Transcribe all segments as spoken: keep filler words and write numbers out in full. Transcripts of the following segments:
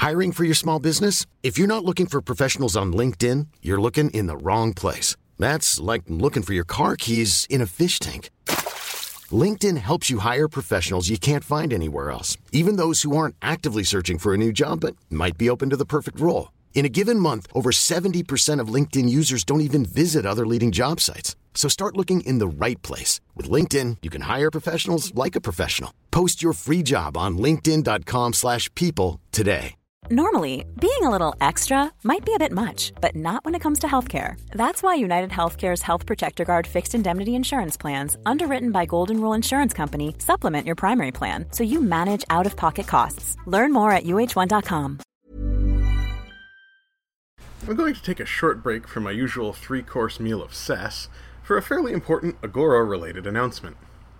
Hiring for your small business? If you're not looking for professionals on LinkedIn, you're looking in the wrong place. That's like looking for your car keys in a fish tank. LinkedIn helps you hire professionals you can't find anywhere else, even those who aren't actively searching for a new job but might be open to the perfect role. In a given month, over seventy percent of LinkedIn users don't even visit other leading job sites. So start looking in the right place. With LinkedIn, you can hire professionals like a professional. Post your free job on linkedin dot com slash people today. Normally, being a little extra might be a bit much, but not when it comes to healthcare. That's why United Healthcare's Health Protector Guard fixed indemnity insurance plans, underwritten by Golden Rule Insurance Company, supplement your primary plan so you manage out-of-pocket costs. Learn more at U H one dot com. I'm going to take a short break from my usual three-course meal of sass for a fairly important Agora-related announcement.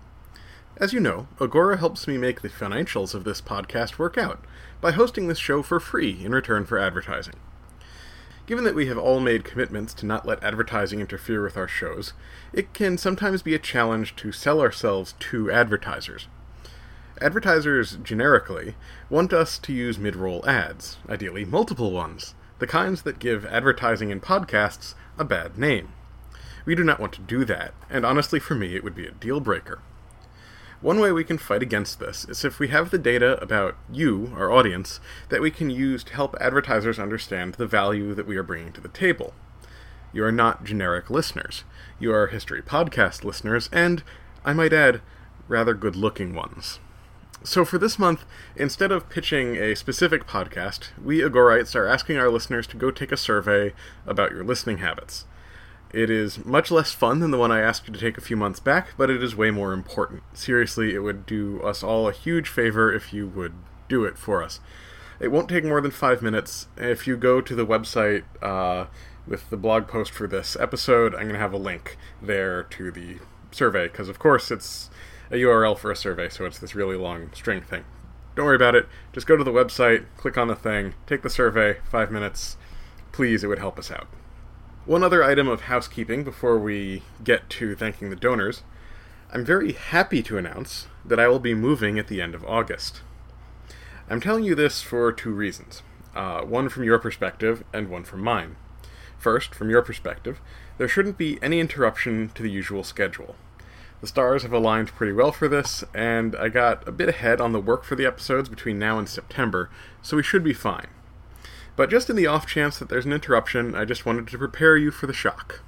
As you know, Agora helps me make the financials of this podcast work out by hosting this show for free in return for advertising. Given that we have all made commitments to not let advertising interfere with our shows, it can sometimes be a challenge to sell ourselves to advertisers. Advertisers, generically, want us to use mid-roll ads, ideally multiple ones, the kinds that give advertising in podcasts a bad name. We do not want to do that, and honestly for me it would be a deal breaker. One way we can fight against this is if we have the data about you, our audience, that we can use to help advertisers understand the value that we are bringing to the table. You are not generic listeners. You are History Podcast listeners, and, I might add, rather good-looking ones. So for this month, instead of pitching a specific podcast, we Agorites are asking our listeners to go take a survey about your listening habits. It is much less fun than the one I asked you to take a few months back, but it is way more important. Seriously, it would do us all a huge favor if you would do it for us. It won't take more than five minutes. If you go to the website uh, with the blog post for this episode, I'm going to have a link there to the survey, because of course it's a U R L for a survey, so it's this really long string thing. Don't worry about it. Just go to the website, click on the thing, take the survey, five minutes. Please, it would help us out. One other item of housekeeping before we get to thanking the donors. I'm very happy to announce that I will be moving at the end of August. I'm telling you this for two reasons. Uh, one from your perspective, and one from mine. First, from your perspective, there shouldn't be any interruption to the usual schedule. The stars have aligned pretty well for this, and I got a bit ahead on the work for the episodes between now and September, so we should be fine. But just in the off chance that there's an interruption, I just wanted to prepare you for the shock.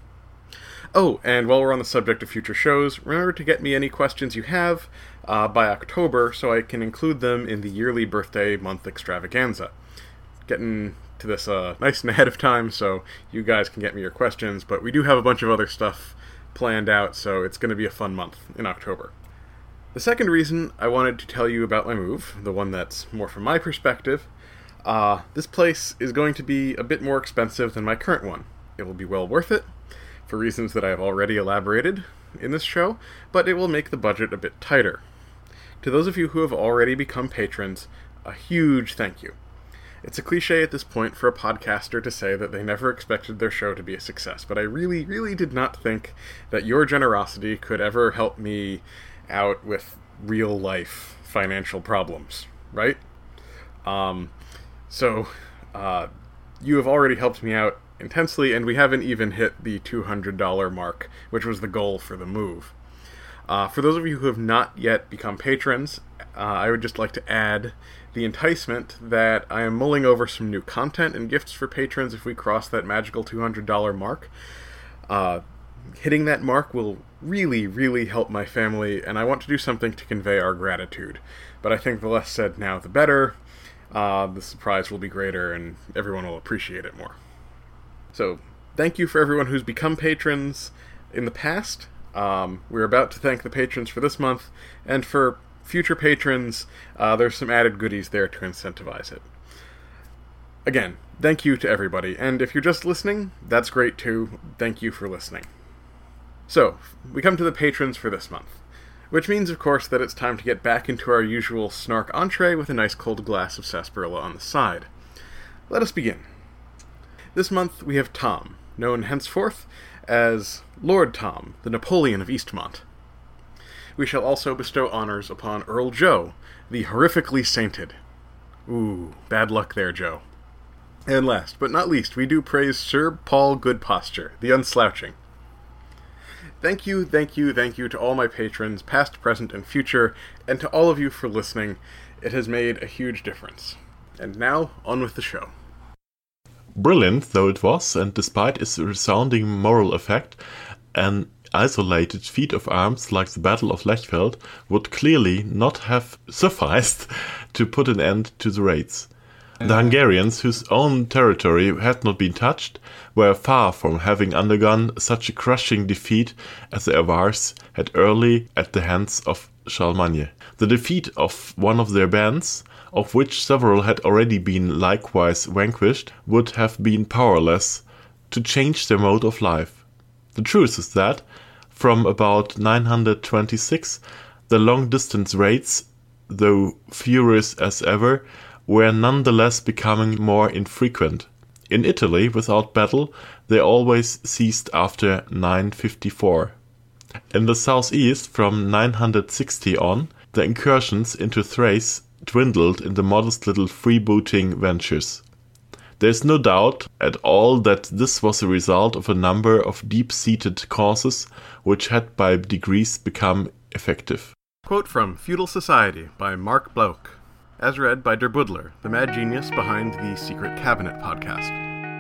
Oh, and while we're on the subject of future shows, remember to get me any questions you have uh, by October so I can include them in the yearly birthday month extravaganza. Getting to this uh, nice and ahead of time so you guys can get me your questions, but we do have a bunch of other stuff planned out, so it's going to be a fun month in October. The second reason I wanted to tell you about my move, the one that's more from my perspective, Uh, this place is going to be a bit more expensive than my current one. It will be well worth it, for reasons that I have already elaborated in this show, but it will make the budget a bit tighter. To those of you who have already become patrons, a huge thank you. It's a cliche at this point for a podcaster to say that they never expected their show to be a success, but I really, really did not think that your generosity could ever help me out with real-life financial problems, right? Um... So, uh, you have already helped me out intensely, and we haven't even hit the two hundred dollars mark, which was the goal for the move. Uh, for those of you who have not yet become patrons, uh, I would just like to add the enticement that I am mulling over some new content and gifts for patrons if we cross that magical two hundred dollars mark. Uh, hitting that mark will really, really help my family, and I want to do something to convey our gratitude. But I think the less said now, the better. Uh, the surprise will be greater, and everyone will appreciate it more. So, thank you for everyone who's become patrons in the past. Um, we're about to thank the patrons for this month, and for future patrons, uh, there's some added goodies there to incentivize it. Again, thank you to everybody, and if you're just listening, that's great too. Thank you for listening. So, we come to the patrons for this month. Which means, of course, that it's time to get back into our usual snark entree with a nice cold glass of sarsaparilla on the side. Let us begin. This month we have Tom, known henceforth as Lord Tom, the Napoleon of Eastmont. We shall also bestow honors upon Earl Joe, the horrifically sainted. Ooh, bad luck there, Joe. And last but not least, we do praise Sir Paul Goodposture, the Unslouching. Thank you, thank you, thank you to all my patrons, past, present, and future, and to all of you for listening. It has made a huge difference. And now, on with the show. Brilliant though it was, and despite its resounding moral effect, an isolated feat of arms like the Battle of Lechfeld would clearly not have sufficed to put an end to the raids. The Hungarians, whose own territory had not been touched, were far from having undergone such a crushing defeat as the Avars had early at the hands of Charlemagne. The defeat of one of their bands, of which several had already been likewise vanquished, would have been powerless to change their mode of life. The truth is that, from about nine hundred twenty-six, the long-distance raids, though furious as ever, were nonetheless becoming more infrequent. In Italy, without battle, they always ceased after nine fifty-four. In the southeast, from nine hundred sixty on, the incursions into Thrace dwindled into modest little freebooting ventures. There is no doubt at all that this was a result of a number of deep-seated causes which had by degrees become effective. Quote from Feudal Society by Mark Bloch, as read by Der Buddler, the mad genius behind the Secret Cabinet podcast.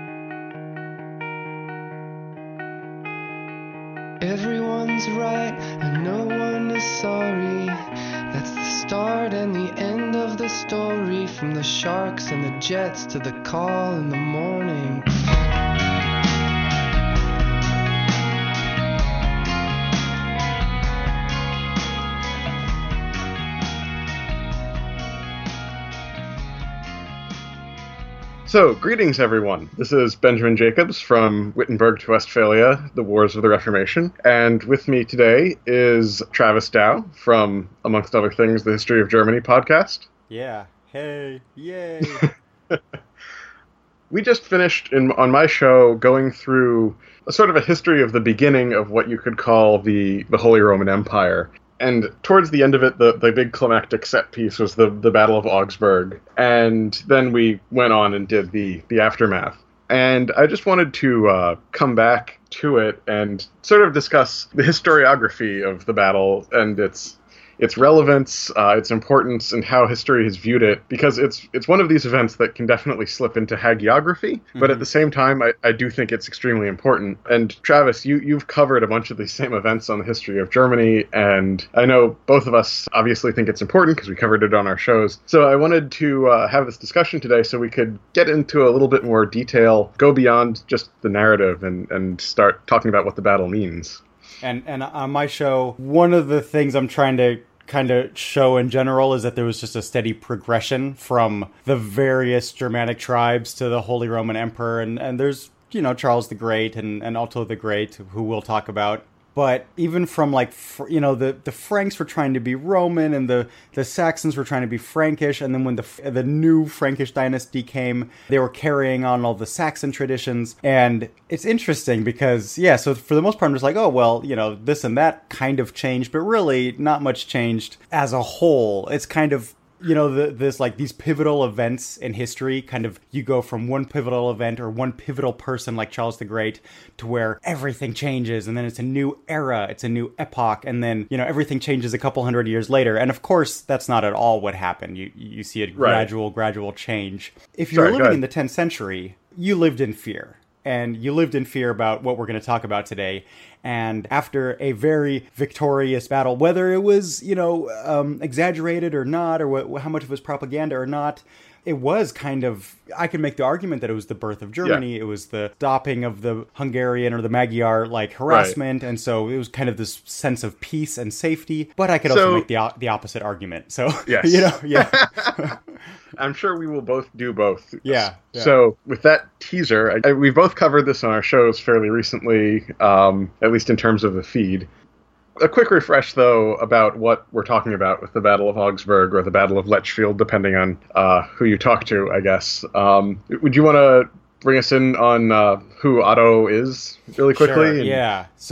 Everyone's right and no one is sorry. That's the start and the end of the story. From the sharks and the jets to the call in the morning. So, greetings everyone. This is Benjamin Jacobs from Wittenberg to Westphalia, The Wars of the Reformation. And with me today is Travis Dow from, amongst other things, the History of Germany podcast. Yeah. Hey. Yay. We just finished in, on my show going through a sort of a history of the beginning of what you could call the, the Holy Roman Empire. And towards the end of it, the, the big climactic set piece was the, the Battle of Augsburg. And then we went on and did the, the aftermath. And I just wanted to uh, come back to it and sort of discuss the historiography of the battle and its its relevance, uh, its importance, and how history has viewed it, because it's it's one of these events that can definitely slip into hagiography, mm-hmm. but at the same time, I, I do think it's extremely important. And Travis, you, you've covered a bunch of these same events on the history of Germany, and I know both of us obviously think it's important because we covered it on our shows. So I wanted to uh, have this discussion today so we could get into a little bit more detail, go beyond just the narrative, and, and start talking about what the battle means. And and on my show, one of the things I'm trying to kind of show in general is that there was just a steady progression from the various Germanic tribes to the Holy Roman Emperor. And, and there's, you know, Charles the Great and, and Otto the Great, who we'll talk about. But even from, like, you know, the, the Franks were trying to be Roman and the, the Saxons were trying to be Frankish. And then when the the new Frankish dynasty came, they were carrying on all the Saxon traditions. And it's interesting because, yeah, so for the most part, I'm just like, oh, well, you know, this and that kind of changed, but really not much changed as a whole. It's kind of, you know, the, this, like, these pivotal events in history, kind of, you go from one pivotal event or one pivotal person like Charles the Great to where everything changes, and then it's a new era, it's a new epoch, and then, you know, everything changes a couple hundred years later. And of course, that's not at all what happened. You you see a right. gradual, gradual change. If you're Sorry, living in the tenth century, you lived in fear. And you lived in fear about what we're going to talk about today. And after a very victorious battle, whether it was, you know, um, exaggerated or not, or what, how much of it was propaganda or not, it was kind of, I can make the argument that it was the birth of Germany. Yeah. It was the stopping of the Hungarian or the Magyar, like, harassment. Right. And so it was kind of this sense of peace and safety. But I could also so, make the the opposite argument. So, yes. you know, yeah. I'm sure we will both do both. Yeah. yeah. So with that teaser, I, we've both covered this on our shows fairly recently, um, at least in terms of the feed. A quick refresh, though, about what we're talking about with the Battle of Augsburg or the Battle of Lechfeld, depending on uh, who you talk to, I guess. Um, would you want to bring us in on uh, who Otto is really quickly? Sure, and... yeah. So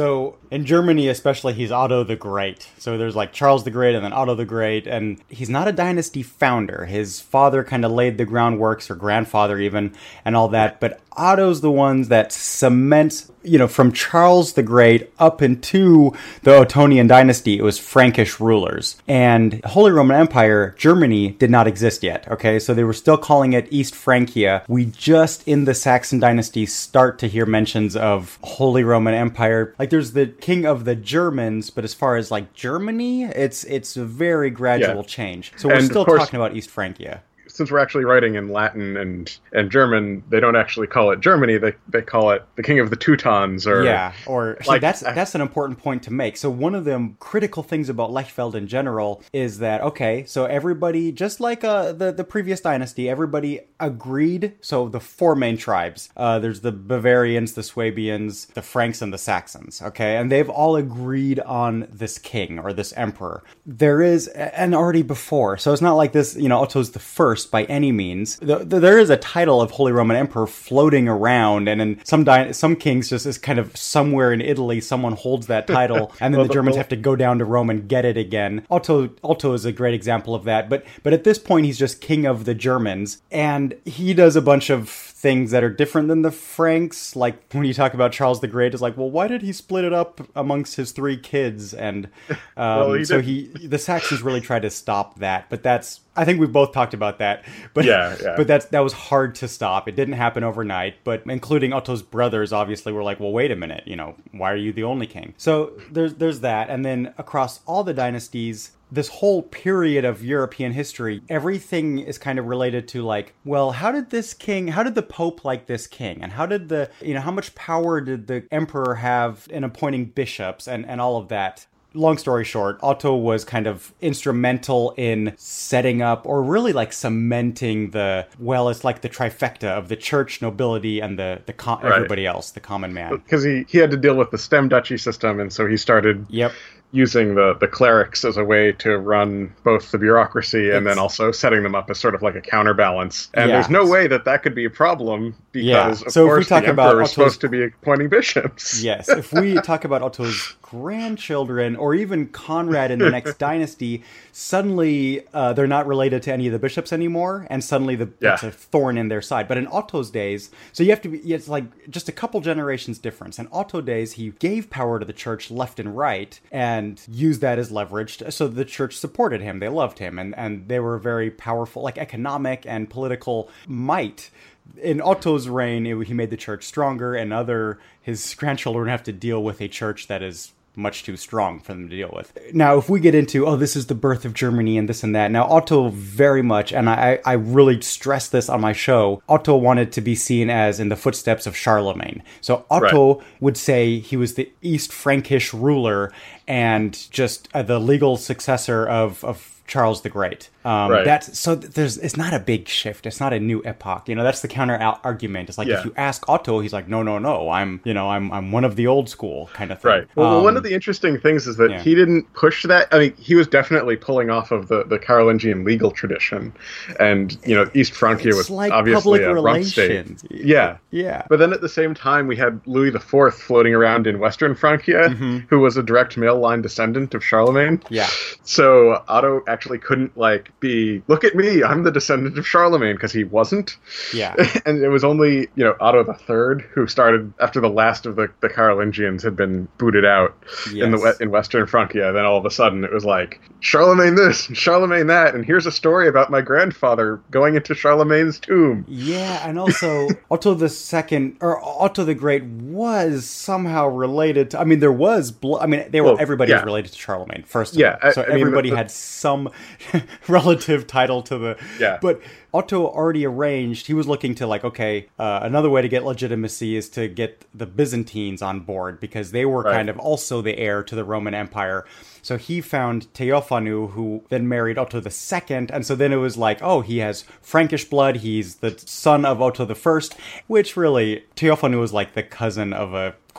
In Germany, especially, he's Otto the Great. So there's like Charles the Great and then Otto the Great. And he's not a dynasty founder. His father kind of laid the groundworks, or grandfather even, and all that. But Otto's the ones that cement, you know, from Charles the Great up into the Ottonian dynasty, it was Frankish rulers. And Holy Roman Empire, Germany, did not exist yet, okay? So they were still calling it East Francia. We just, in the Saxon dynasty, start to hear mentions of Holy Roman Empire. Like, there's the king of the Germans, but as far as, like, Germany, it's it's a very gradual yeah. change. So we're and still course, talking about East Francia. Since we're actually writing in Latin and, and German, they don't actually call it Germany. They they call it the King of the Teutons. Or yeah, or like, that's that's an important point to make. So one of the critical things about Lechfeld in general is that, okay, so everybody, just like uh, the, the previous dynasty, everybody agreed. So the four main tribes, uh, there's the Bavarians, the Swabians, the Franks, and the Saxons, okay? And they've all agreed on this king or this emperor. There is, and already before, so it's not like this, you know, Otto's the first by any means. The, the, there is a title of Holy Roman Emperor floating around, and in some di- some kings just is kind of somewhere in Italy, someone holds that title, and then well, the Germans well, have to go down to Rome and get it again. Otto Otto is a great example of that, but but at this point he's just king of the Germans, and he does a bunch of things that are different than the Franks. Like when you talk about Charles the Great, it's like, well, why did he split it up amongst his three kids? And um, well, he so he the Saxons really tried to stop that, but that's I think we've both talked about that, but yeah, yeah. but that's that was hard to stop. It didn't happen overnight, but including Otto's brothers obviously were like, well, wait a minute, you know, why are you the only king? So there's there's that, and then across all the dynasties, this whole period of European history, everything is kind of related to like, well, how did this king, how did the Pope like this king? And how did the, you know, how much power did the emperor have in appointing bishops and, and all of that? Long story short, Otto was kind of instrumental in setting up, or really like cementing the, well, it's like the trifecta of the church, nobility, and the, the com- right. everybody else, the common man. Because he, he had to deal with the stem duchy system, and so he started yep. using the, the clerics as a way to run both the bureaucracy and it's, then also setting them up as sort of like a counterbalance. And yeah. there's no way that that could be a problem because, yeah. of so course, if we talk the about emperor is Otto's, supposed to be appointing bishops. Yes, if we talk about Otto's grandchildren, or even Conrad in the next dynasty, suddenly uh, they're not related to any of the bishops anymore, and suddenly the, yeah. that's a thorn in their side. But in Otto's days, so you have to be, it's like just a couple generations difference. In Otto days, he gave power to the church left and right, and used that as leverage, so the church supported him, they loved him, and, and they were very powerful, like economic and political might. In Otto's reign, it, he made the church stronger, and other his grandchildren have to deal with a church that is much too strong for them to deal with. Now, if we get into, oh, this is the birth of Germany and this and that, now Otto very much, and I, I really stress this on my show, Otto wanted to be seen as in the footsteps of Charlemagne. So Otto right. would say he was the East Frankish ruler and just uh, the legal successor of, of Charles the Great. Um, right. That's so there's it's not a big shift. It's not a new epoch. You know, that's the counter argument. It's like yeah. if you ask Otto, he's like, no, no, no. I'm you know I'm I'm one of the old school kind of thing. Right. Well, um, one of the interesting things is that yeah. he didn't push that. I mean, he was definitely pulling off of the, the Carolingian legal tradition, and you know, East Francia it's was like obviously a rump relations. state. Yeah, yeah. But then at the same time, we had Louis the Fourth floating around in Western Francia, mm-hmm. who was a direct male line descendant of Charlemagne. Yeah. So Otto actually couldn't like be look at me, I'm the descendant of Charlemagne, because he wasn't. Yeah. And it was only, you know, Otto the Third who started after the last of the, the Carolingians had been booted out yes. in the in Western Francia. Then all of a sudden it was like Charlemagne this, Charlemagne that, and here's a story about my grandfather going into Charlemagne's tomb. Yeah, and also Otto the Second or Otto the Great was somehow related to. I mean, there was. Blo- I mean, they were. Well, everybody yeah. was related to Charlemagne. First, of yeah. all. So I, I everybody mean, the, had some relative title to the. Yeah. But Otto already arranged. He was looking to like, okay, uh, another way to get legitimacy is to get the Byzantines on board because they were right. kind of also the heir to the Roman Empire. So he found Theophanu, who then married Otto the Second, and so then it was like, oh, he has Frankish blood, he's the son of Otto the First, which really, Theophanu was like the cousin of a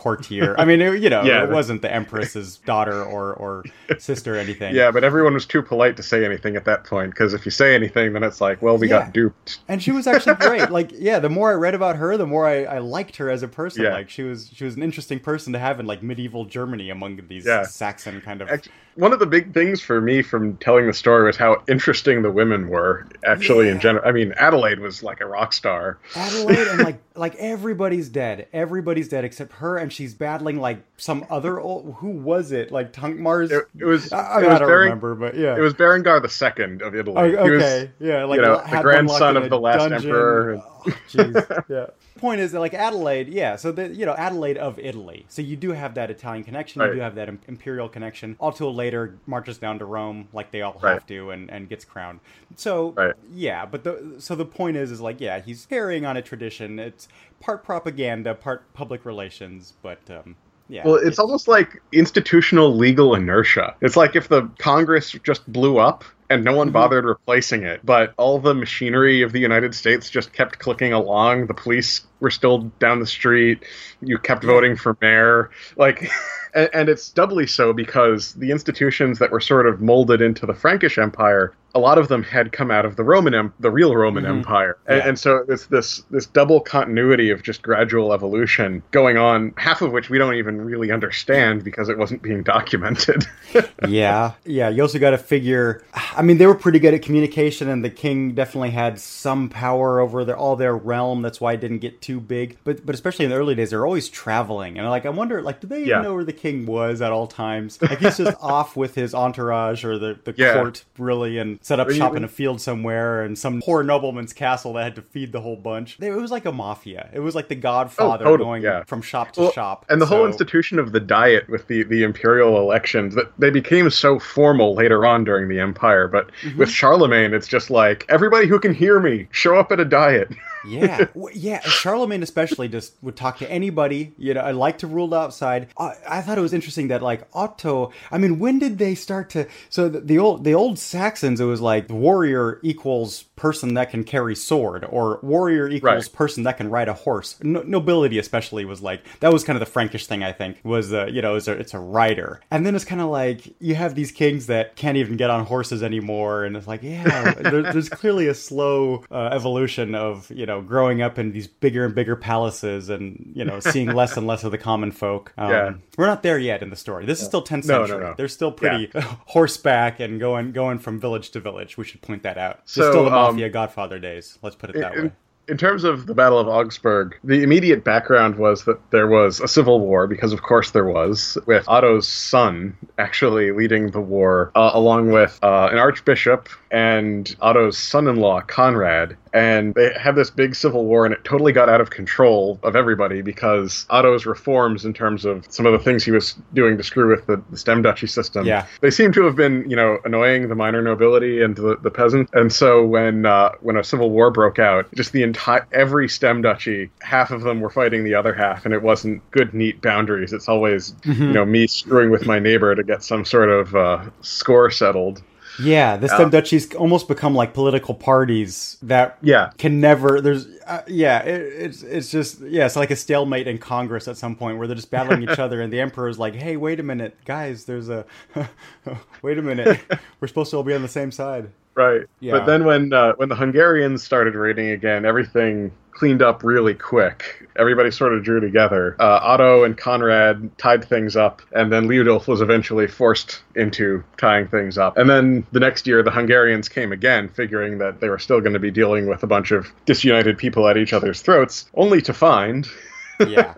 courtier. I mean, it, you know, Yeah. it wasn't the Empress's daughter or, or sister or anything. Yeah, but everyone was too polite to say anything at that point, because if you say anything, then it's like, well, we Yeah. got duped. And she was actually great. Like, yeah, the more I read about her, the more I, I liked her as a person. Yeah. Like, she was she was an interesting person to have in, like, medieval Germany among these Yeah. Saxon kind of... Act- One of the big things for me from telling the story was how interesting the women were, actually, in Yeah. general. I mean, Adelaide was like a rock star. Adelaide, and like like everybody's dead. Everybody's dead except her, and she's battling like some other old. Who was it? Like Tunkmar's. It, it was. I, it I was don't Beren- remember, but yeah. It was Berengar the Second of Italy. Oh, He was, okay, yeah, like you know, had the one grandson locked in of the a last dungeon. emperor. Oh, jeez, yeah. Point is that like Adelaide, yeah. So the you know Adelaide of Italy. So you do have that Italian connection. You Right. do have that im- imperial connection. Until later marches down to Rome, like they all Right. have to, and, and gets crowned. So Right. yeah, but the so the point is is like yeah, he's carrying on a tradition. It's part propaganda, part public relations, but um, yeah. Well, it's almost like institutional legal inertia. It's like if the Congress just blew up and no one bothered replacing it, but all the machinery of the United States just kept clicking along. The police were still down the street. You kept voting for mayor. Like, and, and it's doubly so because the institutions that were sort of molded into the Frankish Empire, a lot of them had come out of the Roman, em- the real Roman Empire. And, Yeah. and so it's this, this double continuity of just gradual evolution going on, half of which we don't even really understand because it wasn't being documented. yeah, yeah. You also got to figure. I mean, they were pretty good at communication, and the king definitely had some power over their, all their realm. That's why it didn't get too big. But but especially in the early days, they're always traveling, and like I wonder, like, did they even Yeah. know where the king was at all times? Like he's just off with his entourage or the the Yeah. court, really, and set up Or shop even- in a field somewhere, and some poor nobleman's castle that had to feed the whole bunch. It was like a mafia. It was like the Godfather Oh, totally, going yeah. from shop to Well, shop, and the whole So- institution of the Diet with the, the imperial elections, that they became so formal later on during the empire. But Mm-hmm. with Charlemagne, it's just like, everybody who can hear me, show up at a Diet. Yeah, w- yeah. Charlemagne especially just would talk to anybody. You know, I like to rule outside. I, I thought it was interesting that like Otto. I mean, when did they start to? So the, the old the old Saxons, it was like warrior equals person that can carry sword, or warrior equals Right. person that can ride a horse. No, nobility especially was like that was kind of the Frankish thing. I think was uh, you know it's a, it's a rider, and then it's kind of like you have these kings that can't even get on horses anymore, and it's like yeah, there, there's clearly a slow uh, evolution of you know growing up in these bigger and bigger palaces, and you know seeing less and less of the common folk. Um, Yeah. we're not there yet in the story. This is still tenth No, no, century. no. They're still pretty horseback and going going from village to village. We should point that out. It's So, still the um, mafia Godfather days. Let's put it that in, way. in terms of the Battle of Augsburg, the immediate background was that there was a civil war, because of course there was, with Otto's son actually leading the war, uh, along with uh, an archbishop and Otto's son-in-law, Conrad. And they had this big civil war, and it totally got out of control of everybody because Otto's reforms in terms of some of the things he was doing to screw with the, the stem duchy system, Yeah. they seem to have been, you know, annoying the minor nobility and the, the peasant. And so when uh, when a civil war broke out, just the entire every stem duchy, half of them were fighting the other half, and it wasn't good, neat boundaries. It's always, you know, me screwing with my neighbor to get some sort of uh, score settled. Yeah, the stem duchies almost become like political parties that Yeah. can never. There's uh, yeah, it, it's it's just yeah, it's like a stalemate in Congress at some point where they're just battling each other, and the emperor's like, "Hey, wait a minute, guys, there's a wait a minute, we're supposed to all be on the same side." Right. Yeah. But then when uh, when the Hungarians started raiding again, everything cleaned up really quick. Everybody sort of drew together. Uh, Otto and Conrad tied things up, and then Liudolf was eventually forced into tying things up. And then the next year, the Hungarians came again, figuring that they were still going to be dealing with a bunch of disunited people at each other's throats, only to find... Yeah.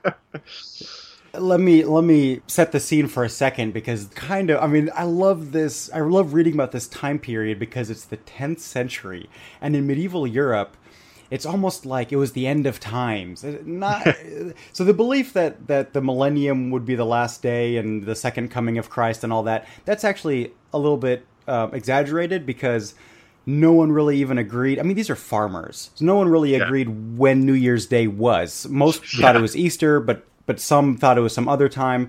Let me let me set the scene for a second, because kind of I mean I love this I love reading about this time period because it's the tenth century, and in medieval Europe it's almost like it was the end of times. Not so the belief that that the millennium would be the last day and the second coming of Christ and all that, that's actually a little bit uh, exaggerated, because no one really even agreed. I mean, these are farmers, so no one really Yeah. agreed when New Year's Day was. Most thought it was Easter, but but some thought it was some other time.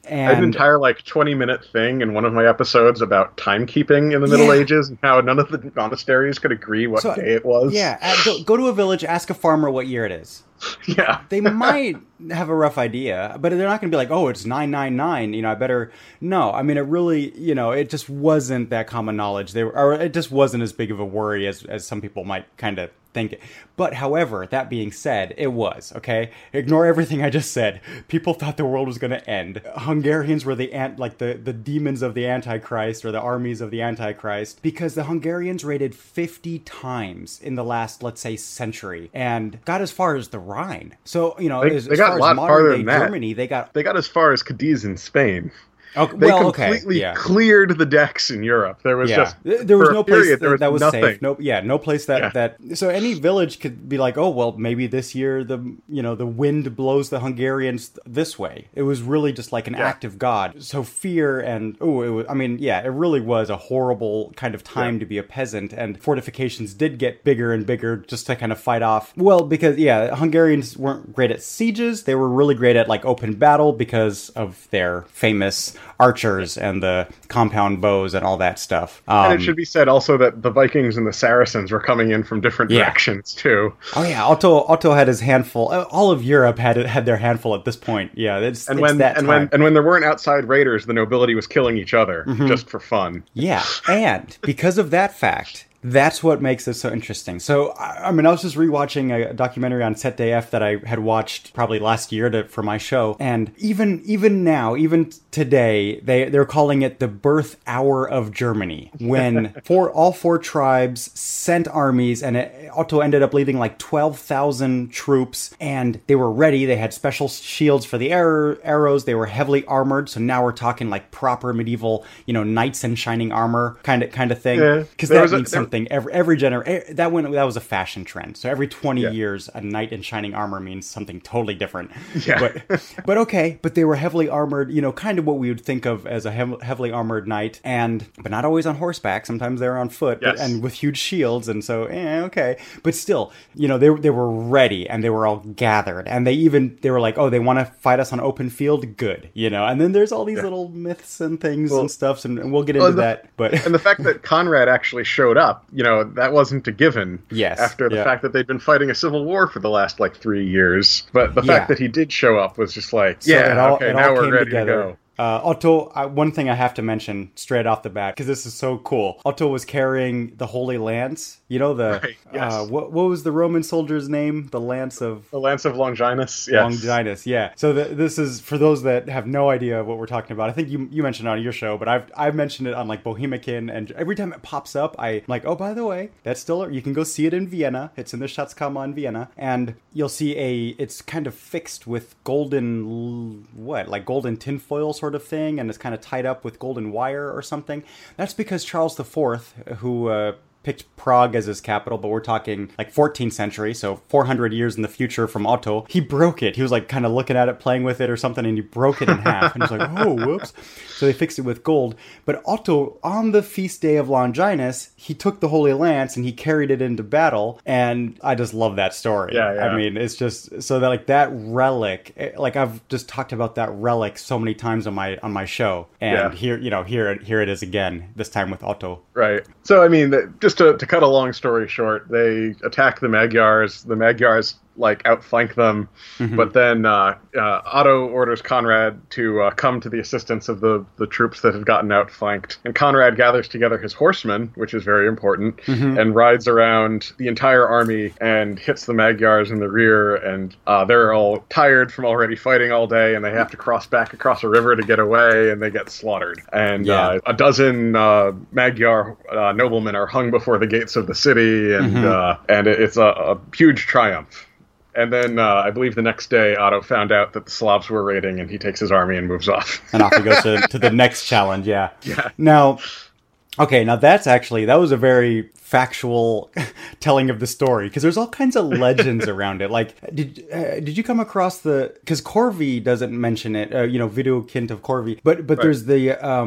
I had an And entire like twenty minute thing in one of my episodes about timekeeping in the Middle Yeah. Ages and how none of the monasteries could agree what So- day it was. yeah, uh, go, go to a village, ask a farmer what year it is. Yeah. They might have a rough idea, but they're not going to be like, oh, it's nine nine nine. You know, I better. No, I mean, it really, you know, it just wasn't that common knowledge. They were, or it just wasn't as big of a worry as, as some people might kind of think it. But however, that being said, it was, okay? Ignore everything I just said. People thought the world was going to end. Hungarians were the ant, like the, the demons of the Antichrist or the armies of the Antichrist because the Hungarians raided fifty times in the last, let's say, century and got as far as the Rhine. So, you know, They- as, they as got far a lot as modern farther day than that. Germany, they got They got as far as Cadiz in Spain. okay, They well, completely okay, yeah. cleared the decks in Europe. There was Yeah, just Th- there was for a no place period, that, there was that was nothing. safe. No, yeah, no place that Yeah. that. So any village could be like, oh well, maybe this year the you know the wind blows the Hungarians this way. It was really just like an Yeah. act of God. So fear and oh, it was. I mean, yeah, it really was a horrible kind of time Yeah. to be a peasant. And fortifications did get bigger and bigger just to kind of fight off. Well, because yeah, Hungarians weren't great at sieges. They were really great at like open battle because of their famous archers and the compound bows and all that stuff. Um, And it should be said also that the Vikings and the Saracens were coming in from different Yeah. directions too. Oh yeah, Otto Otto had his handful. uh, All of Europe had had their handful at this point. Yeah, it's, And it's when that and time. when and when there weren't outside raiders, the nobility was killing each other Mm-hmm. just for fun. Yeah, and because of that fact, that's what makes it so interesting. So, I I mean, I was just rewatching a documentary on Z D F that I had watched probably last year to, for my show, and even even now, even today, they they're calling it the birth hour of Germany, when four all four tribes sent armies, and it, Otto ended up leading like twelve thousand troops, and they were ready. They had special shields for the arrow, arrows. They were heavily armored. So now we're talking like proper medieval, you know, knights in shining armor kind of kind of thing. Yeah. Because There that was a- means there- something. Every every gener that went that was a fashion trend. So every twenty Yeah. years, a knight in shining armor means something totally different. Yeah. But but okay. But they were heavily armored. You know, kind of what we would think of as a hev- heavily armored knight, and but not always on horseback. Sometimes they were on foot, but, Yes. and with huge shields. And so, eh, okay. But still, you know, they they were ready and they were all gathered, and they even they were like, oh, they want to fight us on open field. Good, you know. And then there's all these little myths and things and stuffs, and, and we'll get into Well, the- that. But And the fact that Conrad actually showed up, you know, that wasn't a given. Yes, After the yeah. fact that they'd been fighting a civil war for the last like three years, but the Yeah. fact that he did show up was just like, So yeah, it all, okay, it now all we're came ready together. to go. Uh, Otto, uh, one thing I have to mention straight off the bat, because this is so cool. Otto was carrying the Holy Lance. You know, the, Right, yes. uh, what, what was the Roman soldier's name? The Lance of The Lance of Longinus, yes. Longinus, yeah. So the, this is, for those that have no idea what we're talking about, I think you you mentioned it on your show, but I've I've mentioned it on like Bohemican, and every time it pops up, I'm like, oh, by the way, that's still, you can go see it in Vienna. It's in the Schatzkammer in Vienna, and you'll see a, it's kind of fixed with golden, what, like golden tinfoil sort of thing, and it's kind of tied up with golden wire or something. That's because Charles the Fourth, who uh, picked Prague as his capital, but we're talking like fourteenth century, so four hundred years in the future from Otto. He broke it. He was like kind of looking at it, playing with it or something, and he broke it in half. And he's like, oh, whoops. So they fixed it with gold. But Otto, on the feast day of Longinus, he took the Holy Lance and he carried it into battle. And I just love that story. Yeah, yeah. I mean, it's just so that like that relic, eh, like I've just talked about that relic so many times on my on my show. And Yeah. here, you know, here here it is again, this time with Otto. Right. So, I mean, the- just to, to cut a long story short, they attack the Magyars. The Magyars, like, outflank them. Mm-hmm. But then uh, uh, Otto orders Conrad to uh, come to the assistance of the, the troops that had gotten outflanked. And Conrad gathers together his horsemen, which is very important, Mm-hmm. and rides around the entire army and hits the Magyars in the rear. And uh, they're all tired from already fighting all day, and they have to cross back across a river to get away, and they get slaughtered. And Yeah. uh, a dozen uh, Magyar uh, noblemen are hung before the gates of the city, and Mm-hmm. uh, and it, it's a, a huge triumph. And then uh, I believe the next day, Otto found out that the Slavs were raiding, and he takes his army and moves off. And off he goes to, to the next challenge. Yeah. Yeah. Now, okay, now that's actually, that was a very factual telling of the story, because there's all kinds of legends around it. Like, did uh, did you come across the, because Corvi doesn't mention it, uh, you know, Video Kind of Corvi, but but Right. there's the, um,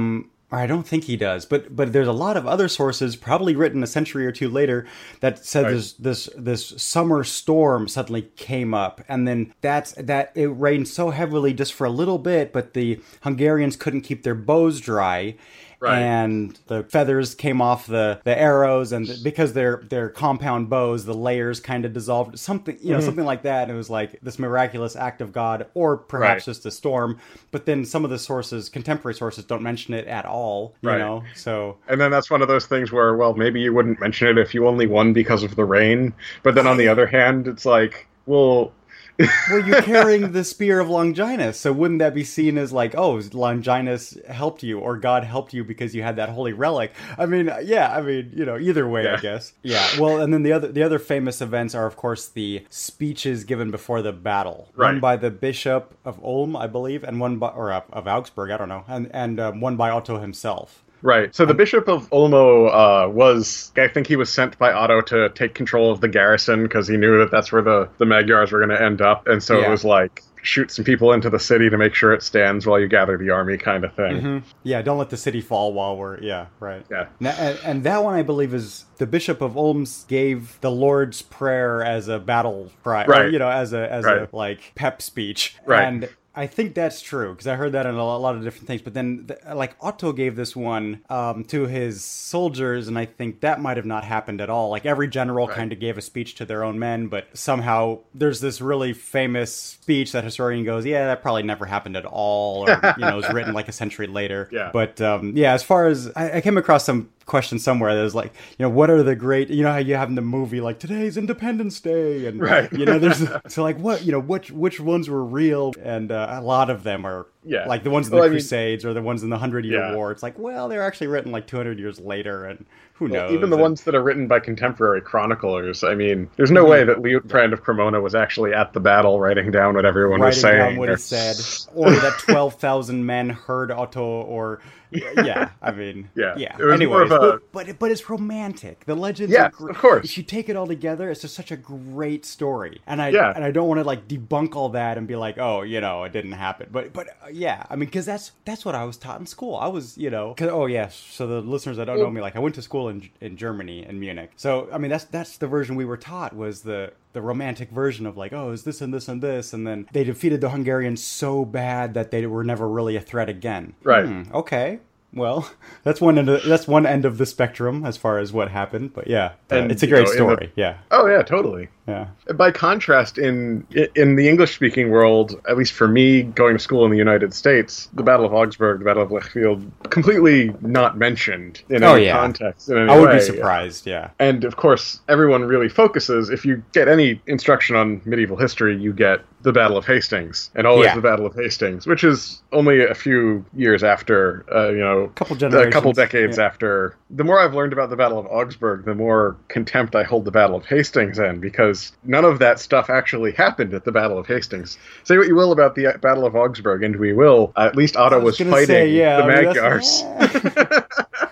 I don't think he does, but but there's a lot of other sources, probably written a century or two later, that said Right. this this this summer storm suddenly came up, and then that's that it rained so heavily just for a little bit, but the Hungarians couldn't keep their bows dry. Right. And the feathers came off the, the arrows, and th- because they're they're compound bows, the layers kind of dissolved. Something you know, Mm-hmm. something like that. And it was like this miraculous act of God, or perhaps Right. just a storm. But then some of the sources, contemporary sources, don't mention it at all. You Right. know, so And then that's one of those things where, well, maybe you wouldn't mention it if you only won because of the rain. But then on the other hand, it's like, well... well, you're carrying the spear of Longinus, so wouldn't that be seen as like, oh, Longinus helped you, or God helped you because you had that holy relic? I mean, yeah, I mean, you know, either way, Yeah. I guess. Yeah. Well, and then the other the other famous events are, of course, the speeches given before the battle, one Right. by the Bishop of Ulm, I believe, and one by or of, of Augsburg, I don't know, and and um, one by Otto himself. Right. So the Bishop of Olmo uh, was, I think he was sent by Otto to take control of the garrison because he knew that that's where the, the Magyars were going to end up. And so Yeah. it was like, shoot some people into the city to make sure it stands while you gather the army kind of thing. Mm-hmm. Yeah, don't let the city fall while we're, yeah, right. Yeah. Now, and, and that one, I believe, is the Bishop of Ulm's gave the Lord's Prayer as a battle cry, or, Right. you know, as a, as Right. a, like, pep speech. Right. And I think that's true, because I heard that in a lot of different things. But then, the, like, Otto gave this one um, to his soldiers, and I think that might have not happened at all. Like, every general Right. kind of gave a speech to their own men, but somehow there's this really famous speech that historian goes, yeah, that probably never happened at all, or, you know, it was written like a century later. Yeah. But, um, yeah, as far as, I, I came across some question somewhere that was like, you know, what are the great, you know how you have in the movie, like, today's Independence Day, and, Right. you know, there's, so like, what, you know, which, which ones were real, and uh, a lot of them are, Yeah. like the ones in Well, the I mean- Crusades, or the ones in the Hundred Year Yeah. War, it's like, well, they're actually written like two hundred years later, and who Well, knows? even the And- ones that are written by contemporary chroniclers, I mean, there's no way that Liutprand of Cremona was actually at the battle writing down what everyone was writing saying. down what he or- said, or that twelve thousand men heard Otto, or yeah, I mean, Yeah. yeah. It was Anyways, more of a- but, but but it's romantic. The legends, Yes, are great. of course. If you take it all together, it's just such a great story, and I Yeah. and I don't want to like debunk all that and be like, oh, you know, it didn't happen. But but uh, yeah, I mean, because that's that's what I was taught in school. I was, you know, 'cause- oh yes. So the listeners that don't know me, like I went to school in in Germany, in Munich. So I mean, that's that's the version we were taught, was the the romantic version of like, oh, is this and this and this, and then they defeated the Hungarians so bad that they were never really a threat again. Right. Hmm, okay. Well, that's one end of, that's one end of the spectrum as far as what happened. But yeah, uh, And, it's a you great know, in story. the- Yeah, Oh, yeah, totally. yeah. By contrast, in in the English-speaking world, at least for me, going to school in the United States, the Battle of Augsburg, the Battle of Lechfeld, completely not mentioned in Oh, any yeah. context. In any I would way. be surprised. Yeah. And of course, everyone really focuses. If you get any instruction on medieval history, you get the Battle of Hastings, and always Yeah. the Battle of Hastings, which is only a few years after, uh, you know, Couple a generations. couple decades Yeah. after. The more I've learned about the Battle of Augsburg, the more contempt I hold the Battle of Hastings in, because none of that stuff actually happened at the Battle of Hastings. Say what you will about the Battle of Augsburg, and we will. At least Otto I was, gonna fighting say, yeah, the I mean, that's- Magyars.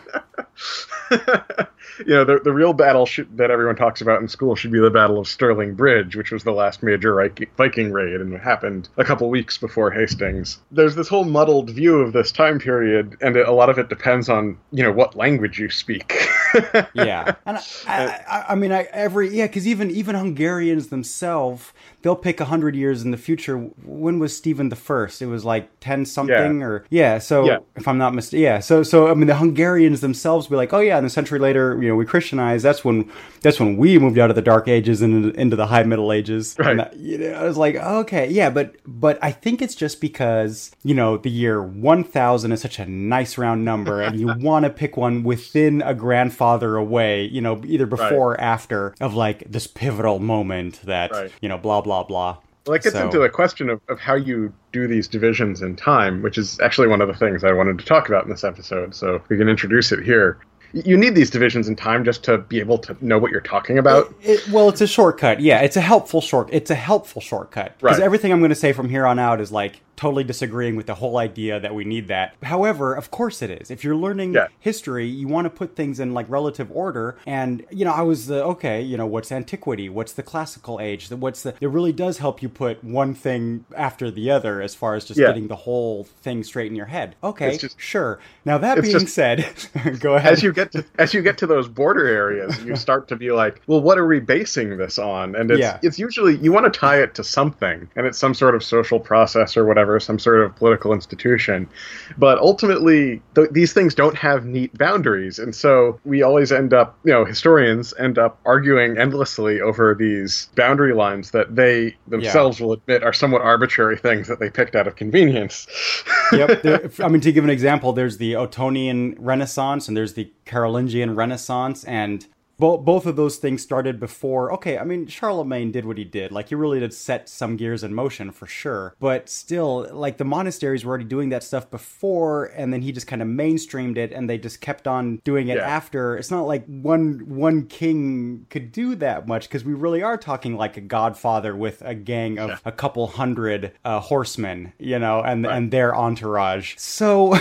You know, the, the real battle should, that everyone talks about in school should be the Battle of Stirling Bridge, which was the last major Reich- Viking raid and happened a couple weeks before Hastings. There's this whole muddled view of this time period, and it, a lot of it depends on, you know, what language you speak. Yeah, and I, I, I, I mean, I, every yeah, because even even Hungarians themselves, they'll pick a hundred years in the future. When was Stephen the First? It was like ten something, Yeah. or yeah. So Yeah. if I'm not mistaken, yeah. So so I mean, the Hungarians themselves be like, oh yeah, and a century later, you know, we Christianized. That's when that's when we moved out of the Dark Ages and into, into the High Middle Ages. Right. And that, you know, I was like, okay, yeah, but but I think it's just because, you know, the year one thousand is such a nice round number, and you want to pick one within a grandfather away, you know, either before or after of like this pivotal moment that, Right. you know, blah, blah, blah. Well, it gets So- into the question of, of how you do these divisions in time, which is actually one of the things I wanted to talk about in this episode, so we can introduce it here. You need these divisions in time just to be able to know what you're talking about. It, well, it's a shortcut. Yeah, it's a helpful short. It's a helpful shortcut because Right. everything I'm going to say from here on out is like totally disagreeing with the whole idea that we need that. However, of course it is. If you're learning Yeah. history, you want to put things in like relative order. And, you know, I was the, okay, you know, what's antiquity? What's the classical age? What's the, it really does help you put one thing after the other as far as just Yeah. getting the whole thing straight in your head. Okay, It's just- sure. Now that it's being just- said, go ahead. As you get to as you get to those border areas, you start to be like, well, what are we basing this on? And it's Yeah. it's usually you want to tie it to something, and it's some sort of social process or whatever, some sort of political institution. But ultimately, th- these things don't have neat boundaries, and so we always end up, you know, historians end up arguing endlessly over these boundary lines that they themselves will admit are somewhat arbitrary things that they picked out of convenience. Yep. There, I mean, to give an example, there's the Ottonian Renaissance and there's the Carolingian Renaissance, and bo- both of those things started before. Okay, I mean, Charlemagne did what he did. Like, he really did set some gears in motion for sure. But still, like, the monasteries were already doing that stuff before, and then he just kind of mainstreamed it, and they just kept on doing it Yeah. after. It's not like one one king could do that much, because we really are talking like a godfather with a gang of Yeah. a couple hundred uh, horsemen, you know, and Right. and their entourage. So,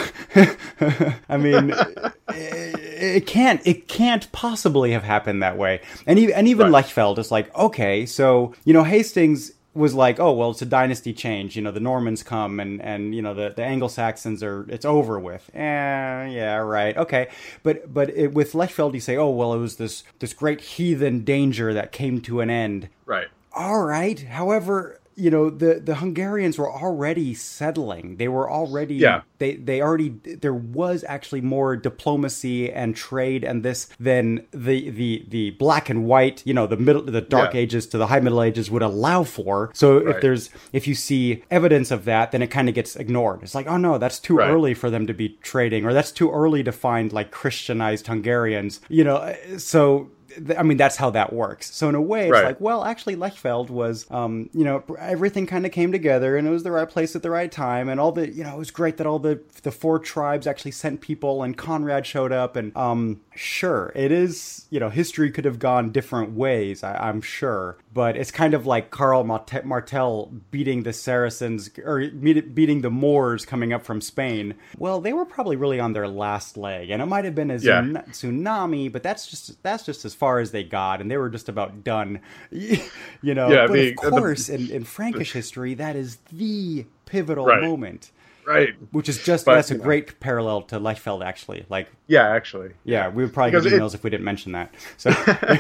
I mean, it, it can't it can't possibly have happened that way. And even and even Right. Lechfeld is like, okay, so you know, Hastings was like, oh, well, it's a dynasty change. You know, the Normans come and, and you know, the, the Anglo-Saxons are, it's over with. Eh, yeah, right. Okay. But but it, with Lechfeld, you say, oh, well, it was this, this great heathen danger that came to an end. Right. All right. However, you know, the, the Hungarians were already settling. They were already, Yeah. they, they already, there was actually more diplomacy and trade and this than the, the, the black and white, you know, the middle, the dark Yeah. ages to the high middle ages would allow for. So if Right. there's, if you see evidence of that, then it kind of gets ignored. It's like, oh no, that's too Right. early for them to be trading, or that's too early to find like Christianized Hungarians, you know, so I mean, that's how that works. So in a way, it's Right. like, well, actually, Lechfeld was, um, you know, everything kind of came together, and it was the right place at the right time, and all the, you know, it was great that all the the four tribes actually sent people, and Conrad showed up, and um, sure, it is, you know, history could have gone different ways, I, I'm sure, but it's kind of like Karl Marte- Martel beating the Saracens, or meet- beating the Moors coming up from Spain. Well, they were probably really on their last leg, and it might have been a Yeah. tsun- tsunami, but that's just that's just as far as they got, and they were just about done. You know, Yeah, but the- of the- course, in, in Frankish history, that is the pivotal Right. moment, Right. which is just But, that's a you know. great parallel to Lechfeld, actually. Like, Yeah, actually. yeah, we would probably Because get it- emails if we didn't mention that. So,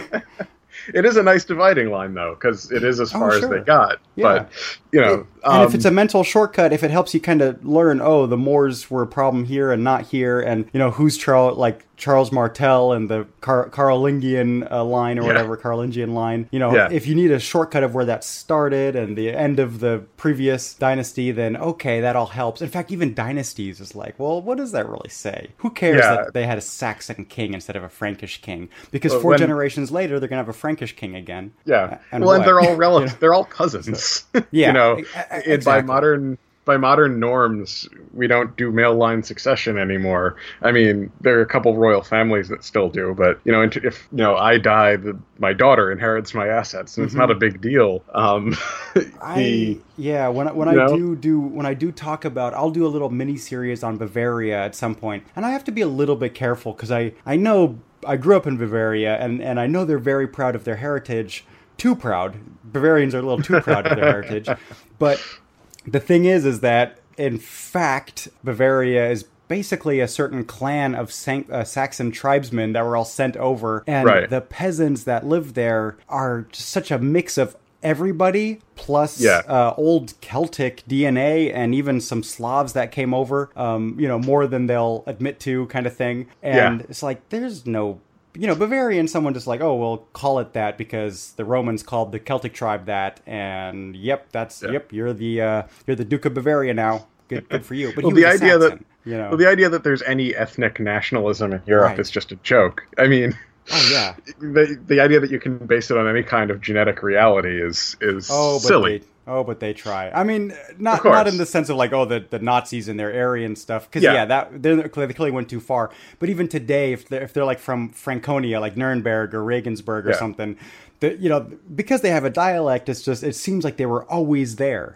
It is a nice dividing line, though, because it is as Oh, far as sure. they got. Yeah. But, you know... and if um, it's a mental shortcut, if it helps you kind of learn, oh, the Moors were a problem here and not here, and you know who's Charles, like Charles Martel and the Car- Carolingian uh, line or Yeah. whatever Carolingian line, you know, Yeah. if you need a shortcut of where that started and the end of the previous dynasty, then okay, that all helps. In fact, even dynasties is like, well, what does that really say? Who cares Yeah. that they had a Saxon king instead of a Frankish king? Because Well, four when- generations later, they're gonna have a Frankish king again. Yeah. And well, and what? they're all relatives. They're all cousins. Yeah, you know, e- e- it, by exactly. modern by modern norms, we don't do male line succession anymore. I mean, there are a couple royal families that still do, but you know, if you know I die, the, my daughter inherits my assets, and it's not a big deal. Um, I the yeah, when I- when you I know? do do when I do talk about, I'll do a little mini series on Bavaria at some point, and I have to be a little bit careful because I I know I grew up in Bavaria, and and I know they're very proud of their heritage. Too proud. Bavarians are a little too proud of their heritage, but the thing is, is that in fact Bavaria is basically a certain clan of San- uh, Saxon tribesmen that were all sent over, and Right. the peasants that live there are just such a mix of everybody plus Yeah. uh, old Celtic D N A and even some Slavs that came over, um, you know, more than they'll admit to, kind of thing. And Yeah. it's like, there's no, you know, Bavarian, someone just like, oh, we'll call it that because the Romans called the Celtic tribe that, and yep, that's Yeah. yep, you're the uh, you're the Duke of Bavaria now. Good, good for you. But well, he the was a idea Saxon, that you know, well, the idea that there's any ethnic nationalism in Europe Right. is just a joke. I mean. oh yeah, The, the idea that you can base it on any kind of genetic reality is is oh, but silly. they, oh, but they try. I mean, not Of course. not in the sense of like, oh, the, the Nazis and their Aryan stuff, because Yeah. yeah. that they're, they clearly went too far. But even today, if they're if they're like from Franconia, like Nuremberg or Regensburg or Yeah. something, the, you know, because they have a dialect, it's just it seems like they were always there.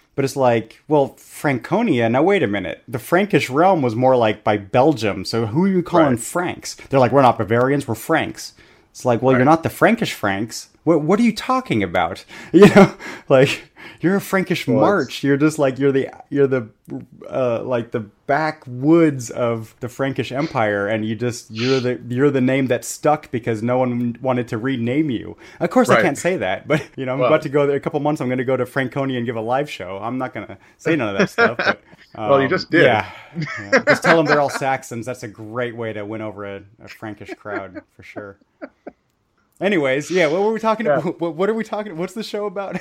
But it's like, well, Franconia, now wait a minute. The Frankish realm was more like by Belgium, so who are you calling right. Franks? They're like, we're not Bavarians, we're Franks. It's like, well, right. you're not the Frankish Franks. What what are you talking about? You know, like, you're a Frankish well, march. You're just like, you're the, you're the, uh, like the backwoods of the Frankish Empire, and you just, you're the, you're the name that stuck because no one wanted to rename you. Of course, right. I can't say that, but, you know, I'm well, about to go there, a couple months, I'm going to go to Franconia and give a live show. I'm not going to say none of that stuff. But, um, well, you just did. Yeah, yeah. Just tell them they're all Saxons. That's a great way to win over a, a Frankish crowd, for sure. Anyways, yeah, what were we talking yeah. about? What, what are we talking What's the show about?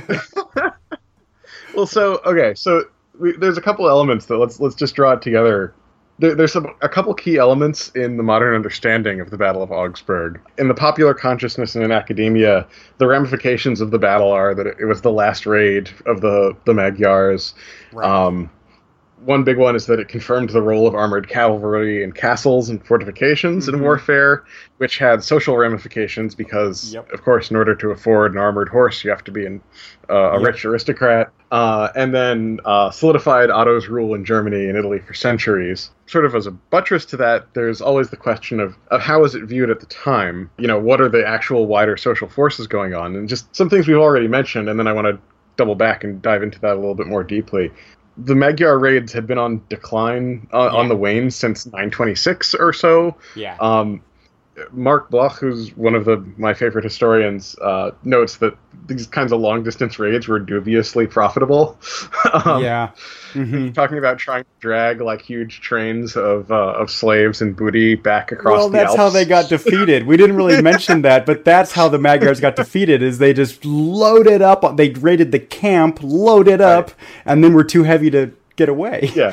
Well, so, okay, so we, there's a couple elements that let's let's just draw it together. There, there's some, a couple key elements in the modern understanding of the Battle of Augsburg. In the popular consciousness and in academia, the ramifications of the battle are that it, it was the last raid of the, the Magyars. Right. Um, One big one is that it confirmed the role of armored cavalry in castles and fortifications mm-hmm. in warfare, which had social ramifications because, yep. of course, in order to afford an armored horse, you have to be an, uh, a yep. rich aristocrat. Uh, and then uh, solidified Otto's rule in Germany and Italy for centuries. Sort of as a buttress to that, there's always the question of, of how is it viewed at the time? You know, what are the actual wider social forces going on? And just some things we've already mentioned, and then I want to double back and dive into that a little bit more deeply. The Magyar raids had been on decline, uh, yeah. on the wane since nine twenty-six or so. Yeah. Um, Mark Bloch, who's one of the my favorite historians, uh, notes that these kinds of long-distance raids were dubiously profitable. um, yeah. Mm-hmm. Talking about trying to drag like huge trains of uh, of slaves and booty back across well, the Alps. Well, that's how they got defeated. We didn't really mention that, but that's how the Magyars got defeated, is they just loaded up, they raided the camp, loaded up, right. and then were too heavy to get away. Yeah.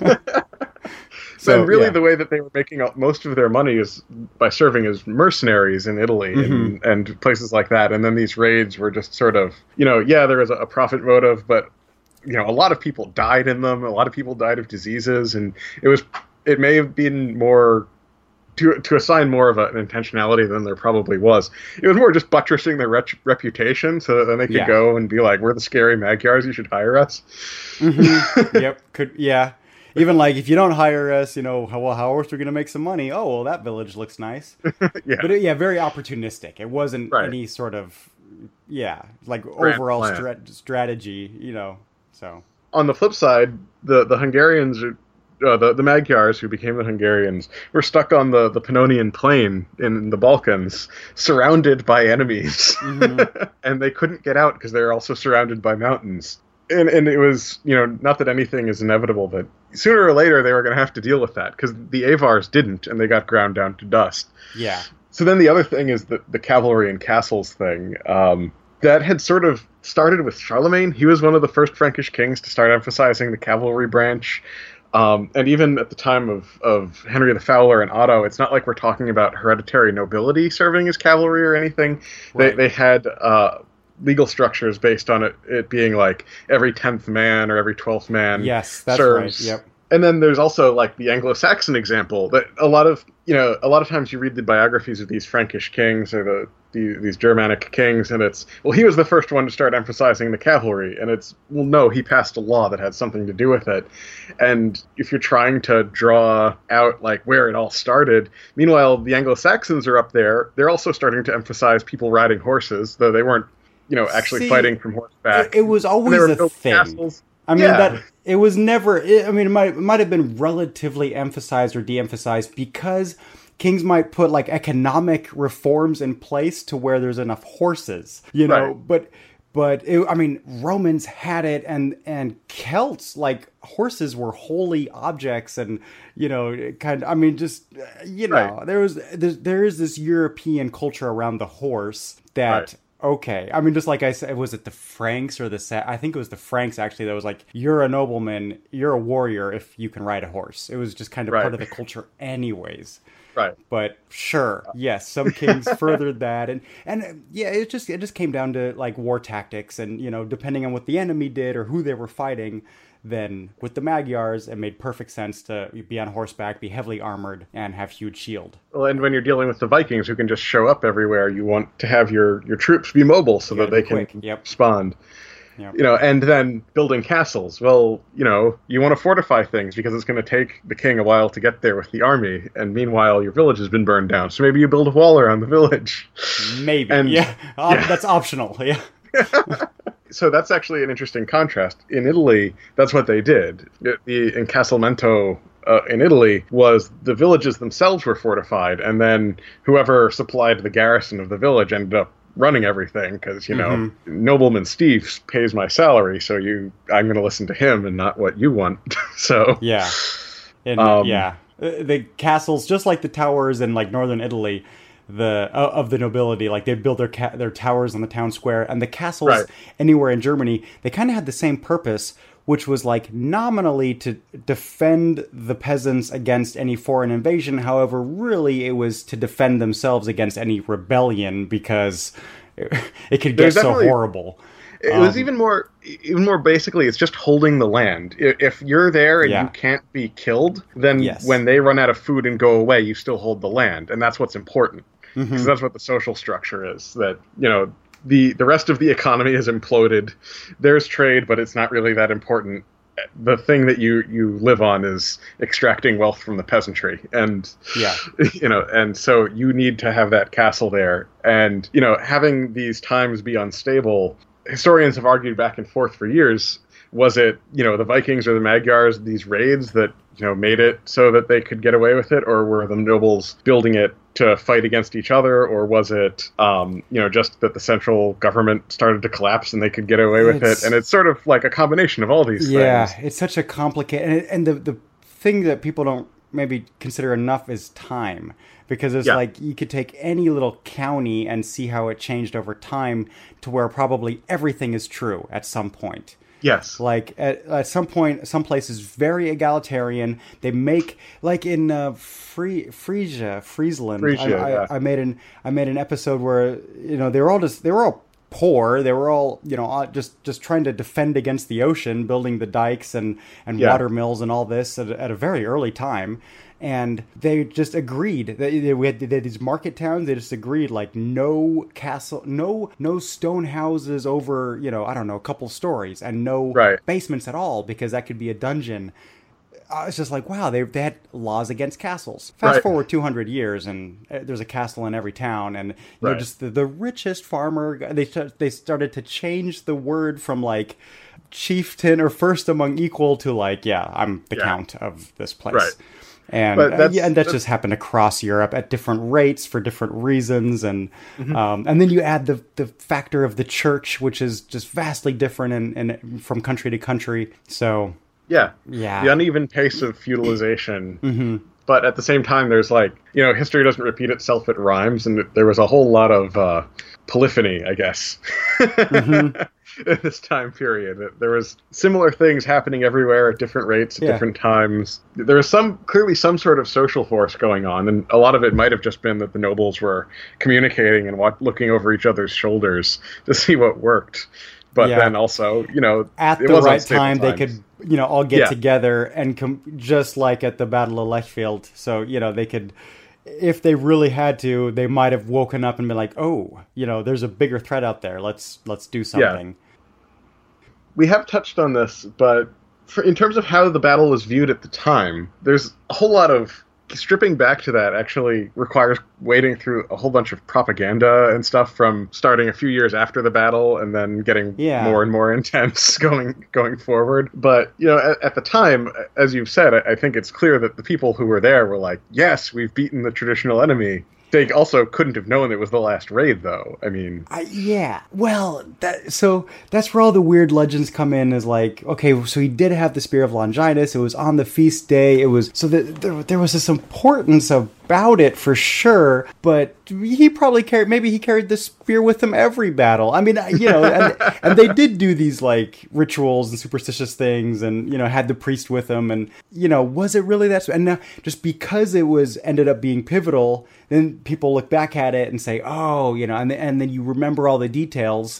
So and really yeah. the way that they were making most of their money is by serving as mercenaries in Italy mm-hmm. and, and places like that. And then these raids were just sort of, you know, yeah, there was a, a profit motive, but, you know, a lot of people died in them. A lot of people died of diseases. And it was, it may have been more, to to assign more of a, an intentionality than there probably was. It was more just buttressing their ret- reputation so that then they could yeah. go and be like, we're the scary Magyars, you should hire us. Mm-hmm. Yep. Could, yeah. Even like, if you don't hire us, you know, how, well, how else are we going to make some money? Oh, well, that village looks nice. yeah. But it, yeah, very opportunistic. It wasn't right. any sort of, yeah, like Grand overall stra- strategy, you know, so. On the flip side, the, the Hungarians, uh, the, the Magyars, who became the Hungarians, were stuck on the, the Pannonian Plain in the Balkans, surrounded by enemies. Mm-hmm. And they couldn't get out because they were also surrounded by mountains. And and it was, you know, not that anything is inevitable, but sooner or later they were going to have to deal with that because the Avars didn't, and they got ground down to dust. Yeah. So then the other thing is the, the cavalry and castles thing. Um, that had sort of started with Charlemagne. He was one of the first Frankish kings to start emphasizing the cavalry branch. Um, and even at the time of, of Henry the Fowler and Otto, it's not like we're talking about hereditary nobility serving as cavalry or anything. Right. They, they had... Uh, legal structures based on it, it being like every tenth man or every twelfth man yes, that's serves. Right. Yep. And then there's also like the Anglo-Saxon example that a lot of, you know, a lot of times you read the biographies of these Frankish kings or the, the these Germanic kings, and it's, well, he was the first one to start emphasizing the cavalry. And it's, well, no, he passed a law that had something to do with it. And if you're trying to draw out like where it all started, meanwhile, the Anglo-Saxons are up there. They're also starting to emphasize people riding horses, though they weren't, you know, actually See, fighting from horseback. It, it was always a thing. Castles. I mean, yeah. that it was never, it, I mean, it might, it might have been relatively emphasized or de-emphasized because kings might put like economic reforms in place to where there's enough horses, you know, right. but, but it, I mean, Romans had it, and, and Celts, like, horses were holy objects, and, you know, kind of, I mean, just, you know, right. there was, there, there is this European culture around the horse that, right. Okay. I mean, just like I said, was it the Franks or the... Sa- I think it was the Franks, actually, that was like, you're a nobleman, you're a warrior if you can ride a horse. It was just kind of right. part of the culture anyways. Right. But sure, yes, some kings furthered that. And, and yeah, it just it just came down to, like, war tactics. And, you know, depending on what the enemy did or who they were fighting... Then with the Magyars, it made perfect sense to be on horseback, be heavily armored, and have huge shield. Well, and when you're dealing with the Vikings, who can just show up everywhere, you want to have your, your troops be mobile so that they can yep. respond. Yep. You know, and then building castles. Well, you know, you want to fortify things because it's going to take the king a while to get there with the army, and meanwhile your village has been burned down. So maybe you build a wall around the village. Maybe, and, yeah. Um, yeah. That's optional, yeah. So that's actually an interesting contrast. In Italy, that's what they did. The Incastlemento uh, in Italy was the villages themselves were fortified, and then whoever supplied the garrison of the village ended up running everything because, you know, mm-hmm. Nobleman Steve pays my salary, so you I'm going to listen to him and not what you want. So yeah, and, um, yeah, the castles, just like the towers in like northern Italy, the uh, of the nobility, like they'd build their ca- their towers on the town square, and the castles right. anywhere in Germany, they kind of had the same purpose, which was like nominally to defend the peasants against any foreign invasion. However, really it was to defend themselves against any rebellion, because it, it could get so horrible. It was um, even more, even more basically, it's just holding the land. If you're there and yeah. you can't be killed, then yes. when they run out of food and go away, you still hold the land, and that's what's important. Because mm-hmm. that's what the social structure is. That, you know, the the rest of the economy has imploded. There's trade, but it's not really that important. The thing that you, you live on is extracting wealth from the peasantry, and yeah, you know, and so you need to have that castle there, and you know, having these times be unstable. Historians have argued back and forth for years. Was it, you know, the Vikings or the Magyars, these raids that, you know, made it so that they could get away with it, or were the nobles building it to fight against each other, or was it, um, you know, just that the central government started to collapse and they could get away with it's, it? And it's sort of like a combination of all these yeah, things. Yeah, it's such a complicated, and, and the the thing that people don't maybe consider enough is time. Because it's yeah. like you could take any little county and see how it changed over time to where probably everything is true at some point. Yes. Like at, at some point, some places very egalitarian. They make, like in uh, Free, Frisia, Friesland. Frisia, I, yeah. I, I made an I made an episode where, you know, they were all just they were all poor. They were all, you know, just just trying to defend against the ocean, building the dikes and and yeah. water mills and all this at, at a very early time. And they just agreed that we had, they had these market towns. They just agreed, like, no castle, no no stone houses over, you know, I don't know, a couple stories, and no right. basements at all, because that could be a dungeon. I was just like, wow, they they had laws against castles. Fast right. forward two hundred years, and there's a castle in every town, and you right. know, just the, the richest farmer. They they started to change the word from like chieftain or first among equal to like, yeah, I'm the yeah. count of this place. Right. And but that's, uh, yeah, and that that's... just happened across Europe at different rates for different reasons, and mm-hmm. um, and then you add the the factor of the church, which is just vastly different in, in from country to country. So yeah, yeah, the uneven pace of feudalization. mm-hmm. But at the same time, there's like, you know, history doesn't repeat itself; it rhymes, and there was a whole lot of uh, polyphony, I guess. Mm-hmm. In this time period, there was similar things happening everywhere at different rates at yeah. different times. There was some clearly some sort of social force going on, and a lot of it might have just been that the nobles were communicating and wa- looking over each other's shoulders to see what worked. But yeah. then also, you know, at it the was right times. time, they could, you know, all get yeah. together and com- just like at the Battle of Lechfeld. So, you know, they could, if they really had to, they might have woken up and been like, oh, you know, there's a bigger threat out there. Let's let's do something. Yeah. We have touched on this, but for, in terms of how the battle was viewed at the time, there's a whole lot of stripping back to that actually requires wading through a whole bunch of propaganda and stuff from starting a few years after the battle and then getting yeah. more and more intense going going forward. But, you know, at, at the time, as you've said, I, I think it's clear that the people who were there were like, yes, we've beaten the traditional enemy. They also couldn't have known it was the last raid, though. I mean... Uh, yeah. Well, that, so that's where all the weird legends come in, is like, okay, so he did have the Spear of Longinus. It was on the feast day. It was... So the, there, there was this importance about it, for sure, but he probably carried... Maybe he carried the spear with him every battle. I mean, you know, and, and they did do these, like, rituals and superstitious things, and, you know, had the priest with him, and, you know, was it really that... And now, just because it was... ended up being pivotal... Then people look back at it and say, oh, you know, and, and then you remember all the details.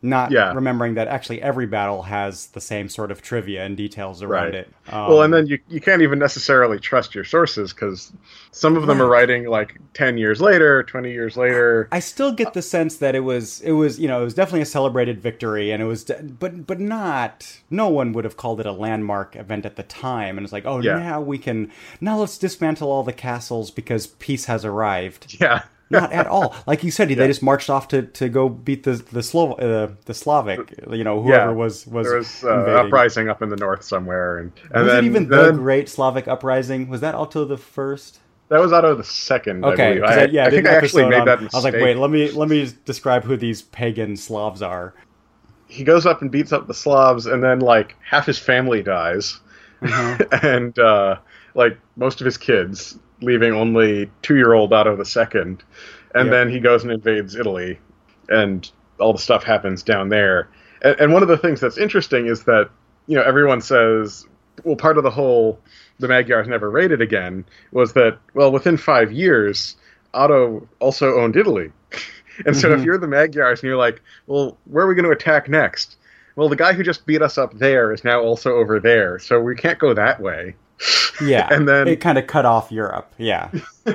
not Yeah. remembering that actually every battle has the same sort of trivia and details around Right. it. Um, Well, and then you you can't even necessarily trust your sources because some of them are Right. writing like ten years later, twenty years later. I still get the sense that it was it was you know it was definitely a celebrated victory, and it was de- but but not no one would have called it a landmark event at the time, and it's like, oh, Yeah. now we can now let's dismantle all the castles because peace has arrived. Yeah. Not at all. Like you said, Yeah. they just marched off to, to go beat the the Slo- uh, the Slavic, you know, whoever Yeah. was was, There was uh, invading. uprising up in the north somewhere, and, and Was then it even the then, Great Slavic Uprising? Was that Otto the First? that was Otto the second. Okay, I believe. 'cause I, I, yeah, I I did think an I actually episode made on- that mistake. I was like, wait, let me let me describe who these pagan Slavs are. He goes up and beats up the Slavs, and then like half his family dies, Mm-hmm. and uh, like most of his kids, leaving only two-year-old Otto the second. And Yep. then he goes and invades Italy, and all the stuff happens down there. And, and one of the things that's interesting is that, you know, everyone says, well, part of the whole the Magyars never raided again was that, well, within five years, Otto also owned Italy. And so Mm-hmm. if you're the Magyars and you're like, well, where are we going to attack next? Well, the guy who just beat us up there is now also over there, so we can't go that way. Yeah, And then- it kind of cut off Europe. Yeah,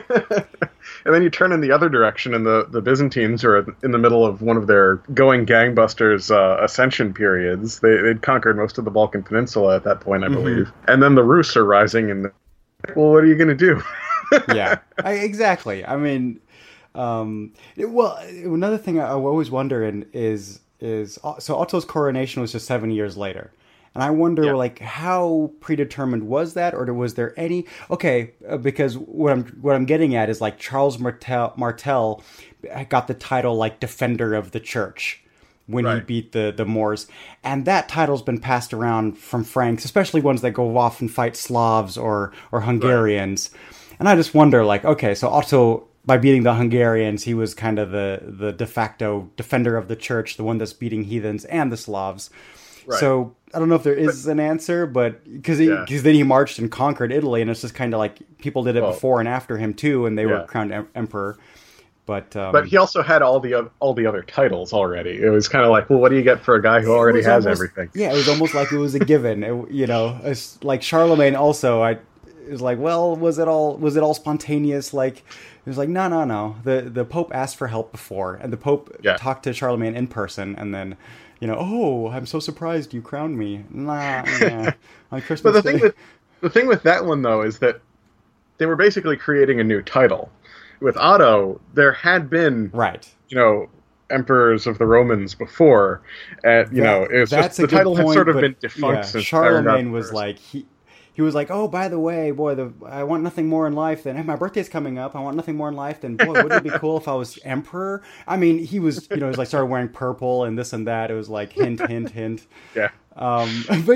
And then you turn in the other direction, and the, the Byzantines are in the middle of one of their going gangbusters uh, ascension periods. They, they'd conquered most of the Balkan Peninsula at that point, I believe. And then the Rus are rising, and well, what are you going to do? yeah, I, exactly. I mean, um, it- well, another thing I, I always wonder in, is is so Otto's coronation was just seven years later. And I wonder, Yeah. like, how predetermined was that, or was there any? Okay, uh, because what I'm what I'm getting at is like Charles Martel Martel got the title like Defender of the Church when he Right. beat the the Moors, and that title's been passed around from Franks, especially ones that go off and fight Slavs or or Hungarians. And I just wonder, like, okay, so Otto, by beating the Hungarians, he was kind of the the de facto defender of the Church, the one that's beating heathens and the Slavs. Right. So I don't know if there is an answer, but because Yeah. because then he marched and conquered Italy, and it's just kind of like people did it Well, before and after him too, and they yeah. were crowned em- emperor. But um, But he also had all the oth- all the other titles already. It was kind of like, well, what do you get for a guy who it already was has almost- everything? Yeah, it was almost like it was a given. It, you know, it's like Charlemagne also. I it was like, well, was it all was it all spontaneous? Like it was like, no, no, no. The the Pope asked for help before, and the Pope Yeah. talked to Charlemagne in person, and then. You know, oh, I'm so surprised you crowned me. Nah, yeah. On Christmas But the thing Day. with the thing with that one though is that they were basically creating a new title. With Otto, there had been Right. you know, emperors of the Romans before, and you know, it was just a the good title had point, sort of but, been defunct yeah, since Charlemagne Iron was first. like he he was like, oh, by the way, boy, the I want nothing more in life than hey, my birthday's coming up. I want nothing more in life than boy, wouldn't it be cool if I was emperor? I mean, he was you know, he was like started wearing purple and this and that. It was like hint, hint, hint. yeah, Um, but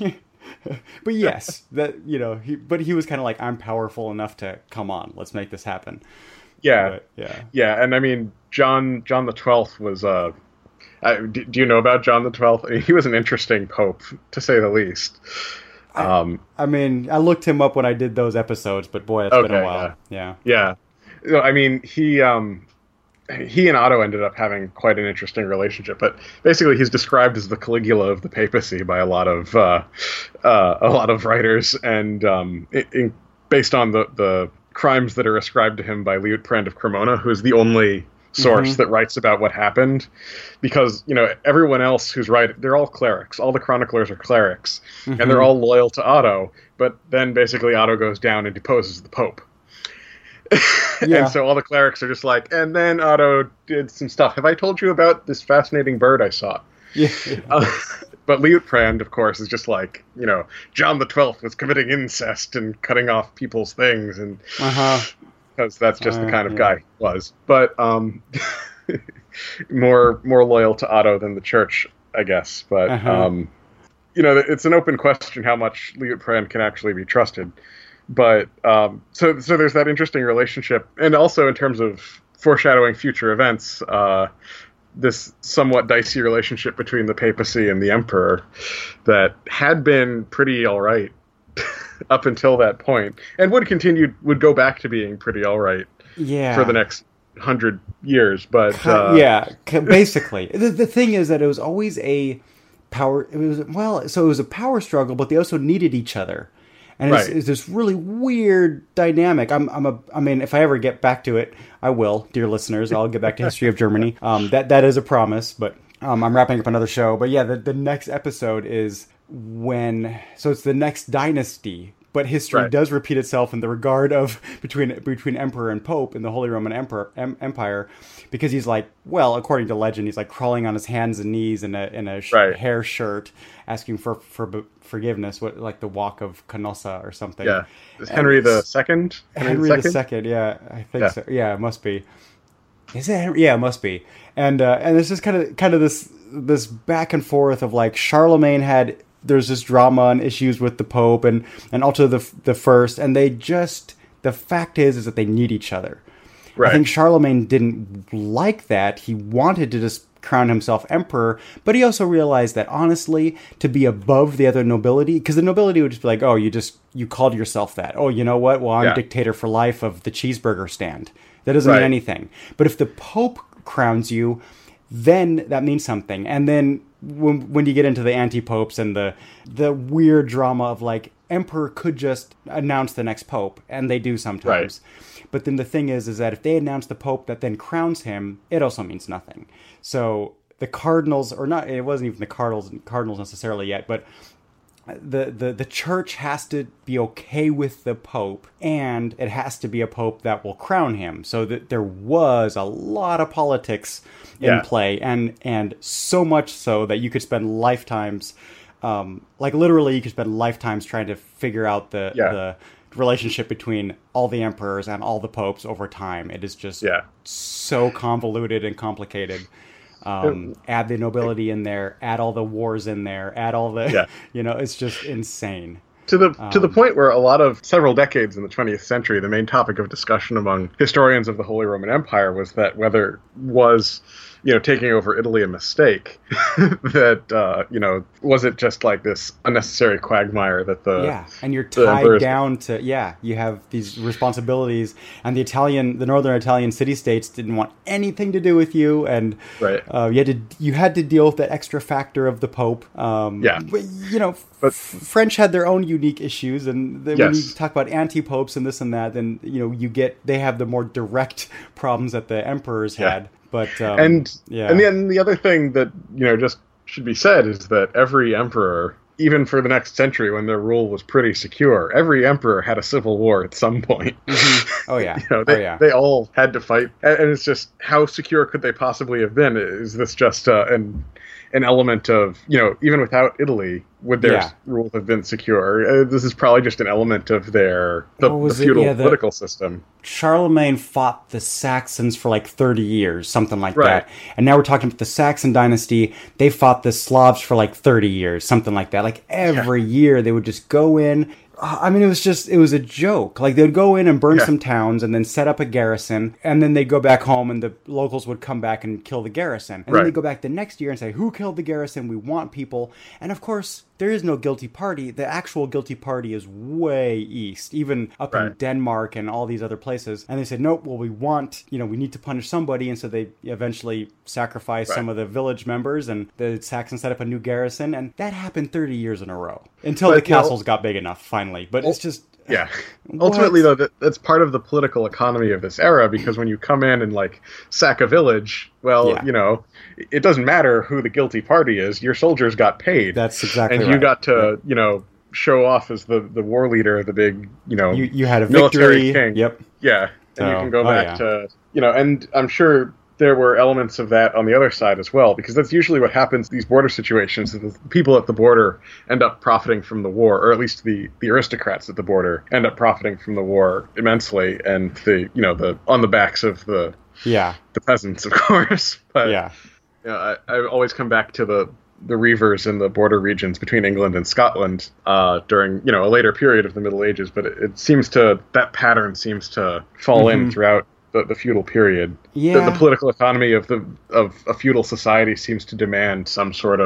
but yes, that you know, he but he was kind of like, I'm powerful enough to come on, let's make this happen. yeah, But, yeah. yeah, and I mean, John John the Twelfth was uh, uh do, do you know about John the Twelfth? He was an interesting pope, to say the least. Um, I mean, I looked him up when I did those episodes, but boy, it's been a Okay, while. Yeah. Yeah, You know, I mean, he um, he and Otto ended up having quite an interesting relationship. But basically, he's described as the Caligula of the papacy by a lot of uh, uh, a lot of writers, and um, in, in, based on the the crimes that are ascribed to him by Liutprand of Cremona, who is the only source Mhm. that writes about what happened, because you know everyone else who's writing, they're all clerics. All the chroniclers are clerics, and they're all loyal to Otto. But then basically Otto goes down and deposes the Pope. Yeah. And so all the clerics are just like, and then Otto did some stuff. Have I told you about this fascinating bird I saw? Yeah. Uh, but Liutprand, of course, is just like, you know, John the Twelfth was committing incest and cutting off people's things, and Uh-huh. because that's just Uh, the kind of yeah. guy he was. But um, more more loyal to Otto than the church, I guess. But Uh-huh. um, you know, it's an open question how much Liutprand can actually be trusted. But um, so so there's that interesting relationship, and also in terms of foreshadowing future events, uh, this somewhat dicey relationship between the papacy and the emperor that had been pretty all right up until that point, and would continue would go back to being pretty all right Yeah. for the next hundred years, but Ki- uh, yeah, ki- basically. the the thing is that it was always a power. It was well, so it was a power struggle, but they also needed each other, and it's, Right. it's this really weird dynamic. I'm I'm a I mean, if I ever get back to it, I will, dear listeners. I'll get back to History of Germany. Um, that that is a promise, but um, I'm wrapping up another show. But yeah, the the next episode is when so it's the next dynasty. But history Right. does repeat itself in the regard of between between emperor and pope in the Holy Roman Emperor em, Empire, because he's like, well, according to legend, he's like crawling on his hands and knees in a in a sh- Right. hair shirt, asking for for b- forgiveness, what like the Walk of Canossa or something. yeah, is Henry the Second? Henry the Second, yeah, I think Yeah. so. Yeah, it must be. Is it? Henry? Yeah, it must be. And uh, and it's just kind of kind of this this back and forth of like Charlemagne had. There's this drama and issues with the Pope and, and also the the first, and they just the fact is is that they need each other. Right. I think Charlemagne didn't like that. He wanted to just crown himself emperor, but he also realized that honestly, to be above the other nobility, because the nobility would just be like, oh, you just you called yourself that. Oh, you know what? Well, I'm Yeah. dictator for life of the cheeseburger stand. That doesn't Right. mean anything. But if the Pope crowns you, then that means something. And then when when you get into the anti-popes and the the weird drama of like emperor could just announce the next pope, and they do sometimes. Right. But then the thing is, is that if they announce the pope that then crowns him, it also means nothing. So the cardinals, or not, it wasn't even the cardinals cardinals necessarily yet, but the, the, the church has to be okay with the pope, and it has to be a pope that will crown him. So that there was a lot of politics in Yeah. play, and and so much so that you could spend lifetimes, um, like literally you could spend lifetimes trying to figure out the Yeah. the relationship between all the emperors and all the popes over time. It is just Yeah. so convoluted and complicated. Um, add the nobility in there, add all the wars in there, add all the, Yeah. you know, it's just insane. To the to the Um, point where a lot of several decades in the twentieth century, the main topic of discussion among historians of the Holy Roman Empire was that whether was, you know, taking over Italy a mistake, that uh, you know, was it just like this unnecessary quagmire that the yeah, and you're the tied emperors- down to, yeah, you have these responsibilities, and the Italian, the northern Italian city-states didn't want anything to do with you, and Right. uh, you had to you had to deal with that extra factor of the Pope. Um, Yeah. but, you know, But- f- French had their own unique issues, and then when you Yes. talk about anti-popes and this and that, then you know you get they have the more direct problems that the emperors Yeah. had. But um, and yeah, and then the other thing that, you know, just should be said is that every emperor, even for the next century when their rule was pretty secure, every emperor had a civil war at some point. oh yeah, You know, they, oh yeah. they all had to fight, and, and it's just, how secure could they possibly have been? Is this just uh, an an element of, you know, even without Italy, would their Yeah. rule have been secure? Uh, this is probably just an element of their the, What the was it? feudal Yeah, the- political system. Charlemagne fought the Saxons for like thirty years, something like Right. that. And now we're talking about the Saxon dynasty. They fought the Slavs for like thirty years, something like that. Like every year they would just go in. Uh, I mean, it was just, it was a joke. Like they'd go in and burn Yeah. some towns and then set up a garrison. And then they'd go back home and the locals would come back and kill the garrison. And Right. then they'd go back the next year and say, who killed the garrison? We want people. And of course, there is no guilty party. The actual guilty party is way east, even up in Right. Denmark and all these other places. And they said, nope, well, we want, you know, we need to punish somebody. And so they eventually sacrificed Right. some of the village members, and the Saxons set up a new garrison. And that happened thirty years in a row until But, the you know- castles got big enough finally. But it's just, Yeah. What? Ultimately, though, that, that's part of the political economy of this era, because when you come in and, like, sack a village, well, Yeah. you know, it doesn't matter who the guilty party is. Your soldiers got paid. that's exactly and right. you got to, you know, show off as the, the war leader, the big, you know, You, you had a military victory. king. Yep. Yeah. And you So, can go oh, back yeah. to, you know, and I'm sure there were elements of that on the other side as well, because that's usually what happens in these border situations. Is the people at the border end up profiting from the war, or at least the, the aristocrats at the border end up profiting from the war immensely, and the, you know, the on the backs of the Yeah. the peasants, of course. But Yeah. you know, I, I always come back to the the reavers in the border regions between England and Scotland uh, during, you know, a later period of the Middle Ages. But it, it seems to, that pattern seems to fall in throughout the, the feudal period. Yeah. The, the political economy of the of a feudal society seems to demand some sort of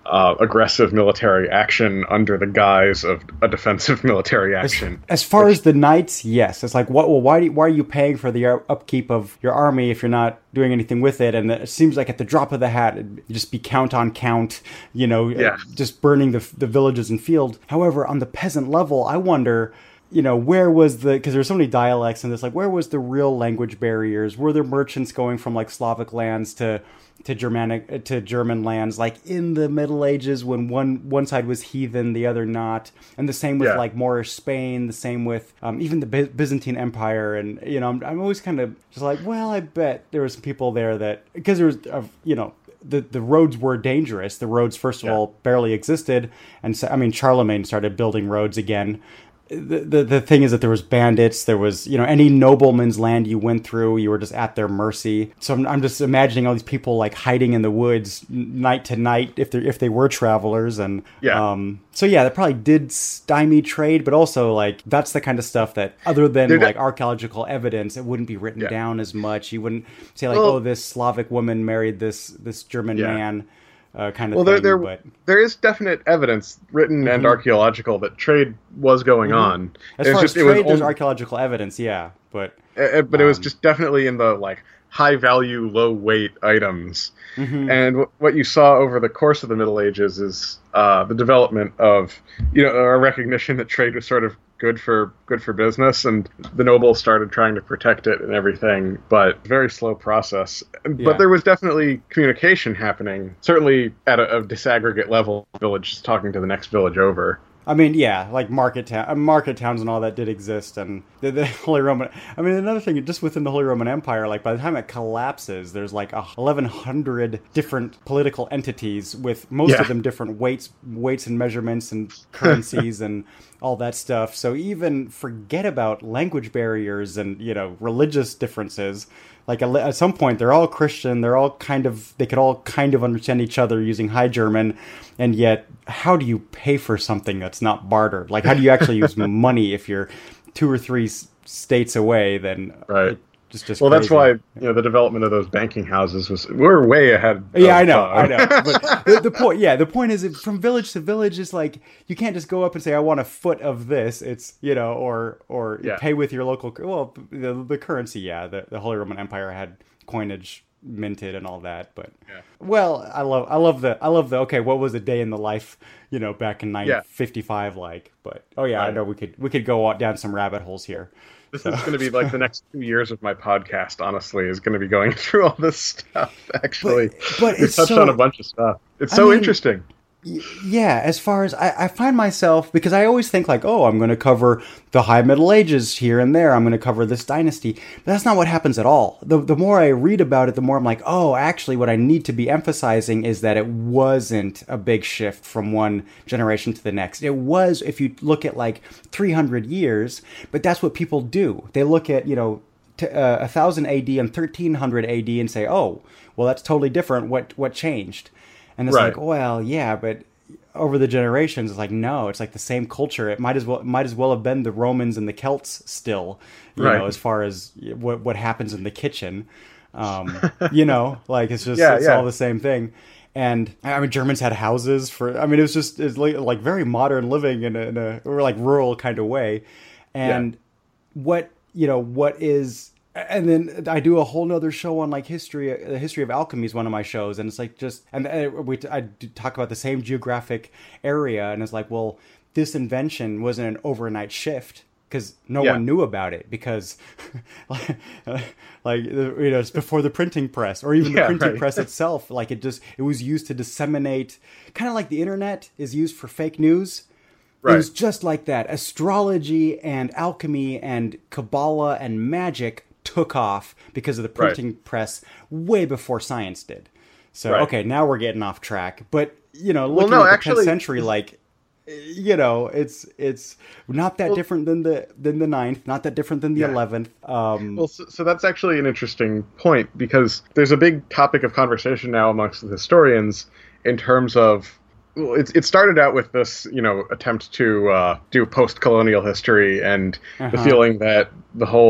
uh, aggressive military action under the guise of a defensive military action. As, as far Which, as the knights, yes. It's like, what? Well, why, do, why are you paying for the upkeep of your army if you're not doing anything with it? And it seems like at the drop of the hat, it'd just be count on count, you know, yeah. just burning the, the villages and field. However, on the peasant level, I wonder... You know, where was the, because there's so many dialects in this, like, where was the real language barriers? Were there merchants going from, like, Slavic lands to to Germanic, to German lands, like, in the Middle Ages when one one side was heathen, the other not? And the same with, yeah. like, Moorish Spain, the same with um, even the By- Byzantine Empire. And, you know, I'm, I'm always kind of just like, well, I bet there was some people there that, because there was, uh, you know, The, the roads were dangerous. The roads, first of yeah. all, barely existed. And so, I mean, Charlemagne started building roads again. The, the the thing is that there was bandits, there was, you know, any nobleman's land you went through, you were just at their mercy. So I'm, I'm just imagining all these people like hiding in the woods night to night if they if they were travelers. And yeah. um, so yeah, that probably did stymie trade, but also like that's the kind of stuff that other than They're like de- archaeological evidence, it wouldn't be written yeah. down as much. You wouldn't say like, well, oh, this Slavic woman married this this German yeah. man. Uh, kind of well, thing, there, there, but... there is definite evidence, written mm-hmm. and archaeological, that trade was going mm-hmm. on. As it far just, as trade, it was there's only, archaeological evidence, yeah, but uh, but um, it was just definitely in the like high value, low weight items. Mm-hmm. And w- what you saw over the course of the Middle Ages is uh, the development of, you know, a recognition that trade was sort of good for good for business, and the nobles started trying to protect it and everything, but very slow process. Yeah. But there was definitely communication happening, certainly at a, a disaggregate level, village talking to the next village over. I mean, yeah, like market town, uh, market towns and all that did exist, and the, the Holy Roman. I mean, another thing, just within the Holy Roman Empire, like by the time it collapses, there's like eleven hundred different political entities with most yeah. of them different weights, weights and measurements and currencies and all that stuff. So even forget about language barriers and, you know, religious differences. Like at some point, they're all Christian. They're all kind of, they could all kind of understand each other using High German. And yet, how do you pay for something that's not barter? Like, how do you actually use money if you're two or three s- states away? Then right. It, just, just well, crazy. That's why, you know, the development of those banking houses was, we're way ahead. Yeah, I know, uh, I know. But the, the point, yeah, the point is, from village to village, is like you can't just go up and say, "I want a foot of this." It's, you know, or or yeah. pay with your local. Well, the, the currency, yeah, the, the Holy Roman Empire had coinage minted and all that, but yeah. well, I love, I love the, I love the. Okay, what was a day in the life, you know, back in nineteen fifty-five yeah. like? But oh yeah, right. I know we could we could go down some rabbit holes here. This so. is going to be like the next two years of my podcast, honestly, is going to be going through all this stuff, actually. But, but we it's touched so, on a bunch of stuff. It's I so mean, interesting. Yeah, as far as I, I find myself, because I always think like, oh, I'm going to cover the High Middle Ages here and there. I'm going to cover this dynasty. But that's not what happens at all. The, the more I read about it, the more I'm like, oh, actually what I need to be emphasizing is that it wasn't a big shift from one generation to the next. It was, if you look at like three hundred years, but that's what people do. They look at, you know, to, uh, one thousand A D and thirteen hundred A D and say, oh, well, that's totally different. What what changed? And it's right. like, well, yeah, but over the generations, it's like, no, it's like the same culture. It might as well might as well have been the Romans and the Celts still, you right. know, as far as what what happens in the kitchen. Um, you know, like it's just yeah, it's yeah. all the same thing. And I mean, Germans had houses for. I mean, it was just it's like, like very modern living in a, in a or like rural kind of way. And yeah. what you know, what is. And then I do a whole nother show on like history. The history of alchemy is one of my shows, and it's like just and we I talk about the same geographic area, and it's like, well, this invention wasn't an overnight shift because no yeah. one knew about it because, like, like you know, it's before the printing press or even the yeah, printing right. press itself. Like it just it was used to disseminate, kind of like the internet is used for fake news. Right. It was just like that. Astrology and alchemy and Kabbalah and magic took off because of the printing right. press way before science did. So, right. okay, now we're getting off track. But, you know, looking well, no, at the actually, tenth century, like, you know, it's it's not that well, different than the than the ninth, not that different than the yeah. eleventh. Um, well, so, so that's actually an interesting point because there's a big topic of conversation now amongst the historians in terms of well, it, it started out with this, you know, attempt to uh, do post-colonial history and uh-huh. the feeling that the whole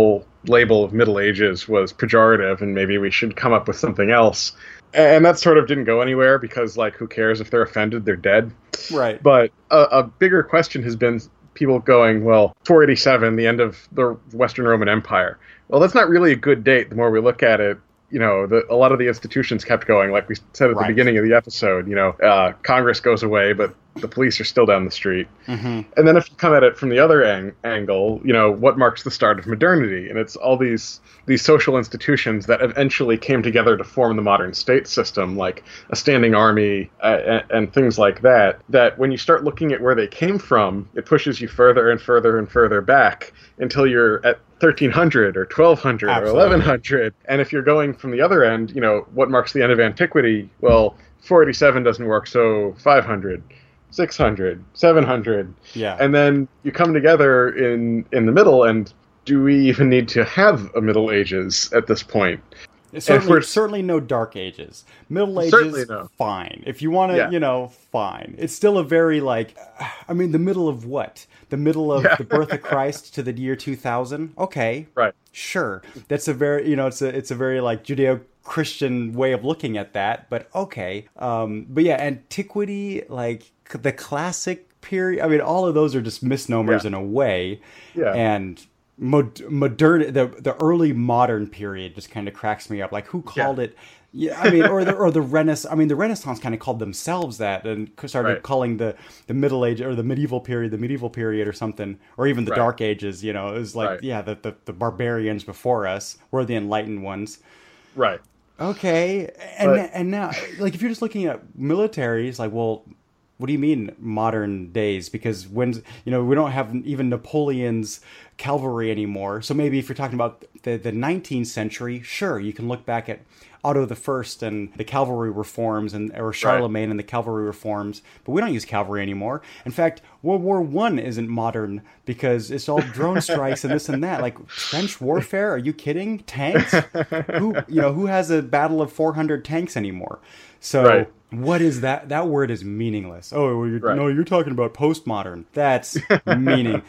label of Middle Ages was pejorative and maybe we should come up with something else. And that sort of didn't go anywhere because, like, who cares if they're offended? They're dead. Right. But a, a bigger question has been people going, well, four eighty-seven, the end of the Western Roman Empire. Well, that's not really a good date the more we look at it. You know, the, a lot of the institutions kept going, like we said at the right. beginning of the episode. You know, uh, Congress goes away, but the police are still down the street. Mm-hmm. And then if you come at it from the other ang- angle, you know, what marks the start of modernity? And it's all these these social institutions that eventually came together to form the modern state system, like a standing army uh, and, and things like that, that when you start looking at where they came from, it pushes you further and further and further back until you're at thirteen hundred or twelve hundred Absolutely. Or eleven hundred. And if you're going from the other end, you know, what marks the end of antiquity? Well, four eighty-seven doesn't work, so five hundred, six hundred, seven hundred. Yeah. And then you come together in, in the middle, and do we even need to have a Middle Ages at this point? Certainly, certainly no Dark Ages. Middle Ages, no. fine. If you want to, yeah. you know, fine. It's still a very, like, I mean, the middle of what? The middle of yeah. the birth of Christ to the year two thousand? Okay. Right. Sure. That's a very, you know, it's a, it's a very, like, Judeo-Christian way of looking at that, but okay. Um, but yeah, antiquity, like, the classic period, I mean, all of those are just misnomers yeah. in a way. Yeah. And Mod- modern, the the early modern period just kind of cracks me up. Like, who called yeah. it? Yeah, I mean, or the or the Renaissance. I mean, the Renaissance kind of called themselves that, and started right. calling the the Middle Age or the medieval period the medieval period or something, or even the right. Dark Ages. You know, it was like, right. yeah, the, the the barbarians before us were the enlightened ones. Right. Okay, and but... and now, like, if you're just looking at militaries, like, well, what do you mean modern days? Because when, you know, we don't have even Napoleon's cavalry anymore. So maybe if you're talking about the, the nineteenth century, sure, you can look back at Otto the First and the cavalry reforms, and or Charlemagne right. and the cavalry reforms. But we don't use cavalry anymore. In fact, World War One isn't modern because it's all drone strikes and this and that. Like, trench warfare? Are you kidding? Tanks? Who, you know, who has a battle of four hundred tanks anymore? So. Right. What is that? That word is meaningless. Oh, well, you're, right. no, you're talking about postmodern. That's meaning.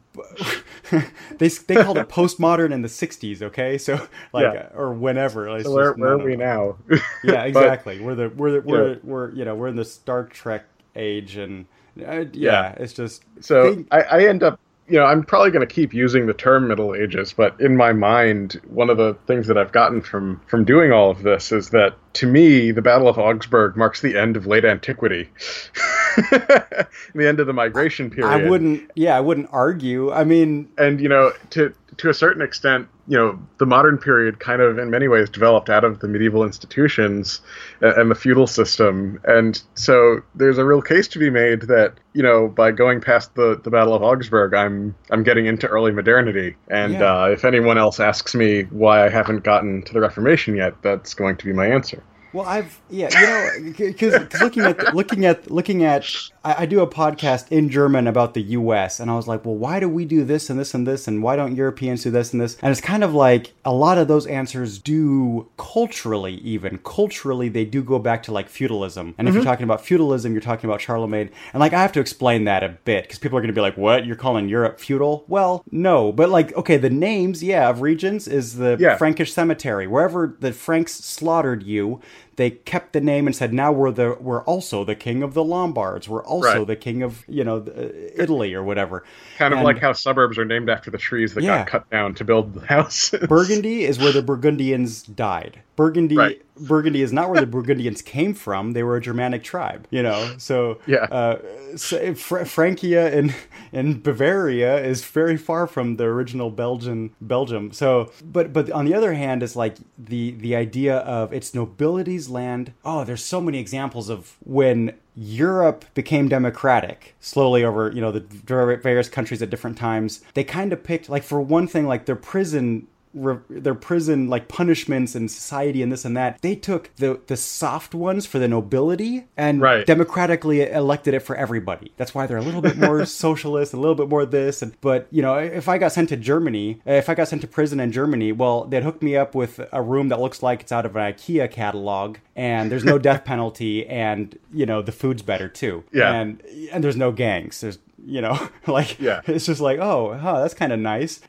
they they called it postmodern in the sixties. Okay, so like yeah. or whenever. Like, so where, just, where no, are we no. now? yeah, exactly. but, we're the we're the, we're yeah. we're you know we're in the Star Trek age, and uh, yeah, yeah, it's just so they, I, I end up. You know, I'm probably going to keep using the term Middle Ages, but in my mind, one of the things that I've gotten from, from doing all of this is that, to me, the Battle of Augsburg marks the end of late antiquity. The end of the migration period. I wouldn't, yeah, I wouldn't argue. I mean... And, you know, to to a certain extent, you know, the modern period kind of, in many ways, developed out of the medieval institutions and the feudal system. And so there's a real case to be made that, you know, by going past the, the Battle of Augsburg, I'm I'm getting into early modernity. And yeah. uh, if anyone else asks me why I haven't gotten to the Reformation yet, that's going to be my answer. Well, I've yeah, you know, because looking at looking at looking at, I, I do a podcast in German about the U S, and I was like, well, why do we do this and this and this, and why don't Europeans do this and this? And it's kind of like a lot of those answers do culturally, even culturally, they do go back to like feudalism. And if mm-hmm. you're talking about feudalism, you're talking about Charlemagne, and like I have to explain that a bit because people are going to be like, what? You're calling Europe feudal? Well, no, but like okay, the names, yeah, of regions is the yeah. Frankish cemetery, wherever the Franks slaughtered you. They kept the name and said, now we're the we're also the king of the Lombards. We're also right. the king of, you know, Italy or whatever. Kind of and, like how suburbs are named after the trees that yeah. got cut down to build the houses. Burgundy is where the Burgundians died. Burgundy right. Burgundy is not where the Burgundians came from. They were a Germanic tribe, you know. So, yeah. uh, so Fr- Francia in in Bavaria is very far from the original Belgian Belgium. So, but but on the other hand, it's like the the idea of it's nobility's land. Oh, there's so many examples of when Europe became democratic slowly over, you know, the various countries at different times. They kind of picked, like, for one thing, like their prison Re- their prison like punishments and society and this and that, they took the the soft ones for the nobility and right. democratically elected it for everybody. That's why they're a little bit more socialist, a little bit more this. And but you know, if I got sent to Germany, if I got sent to prison in Germany, well, they'd hook me up with a room that looks like it's out of an IKEA catalog, and there's no death penalty, and you know, the food's better too. Yeah, and and there's no gangs. There's, you know, like yeah. it's just like, oh, huh, that's kind of nice. And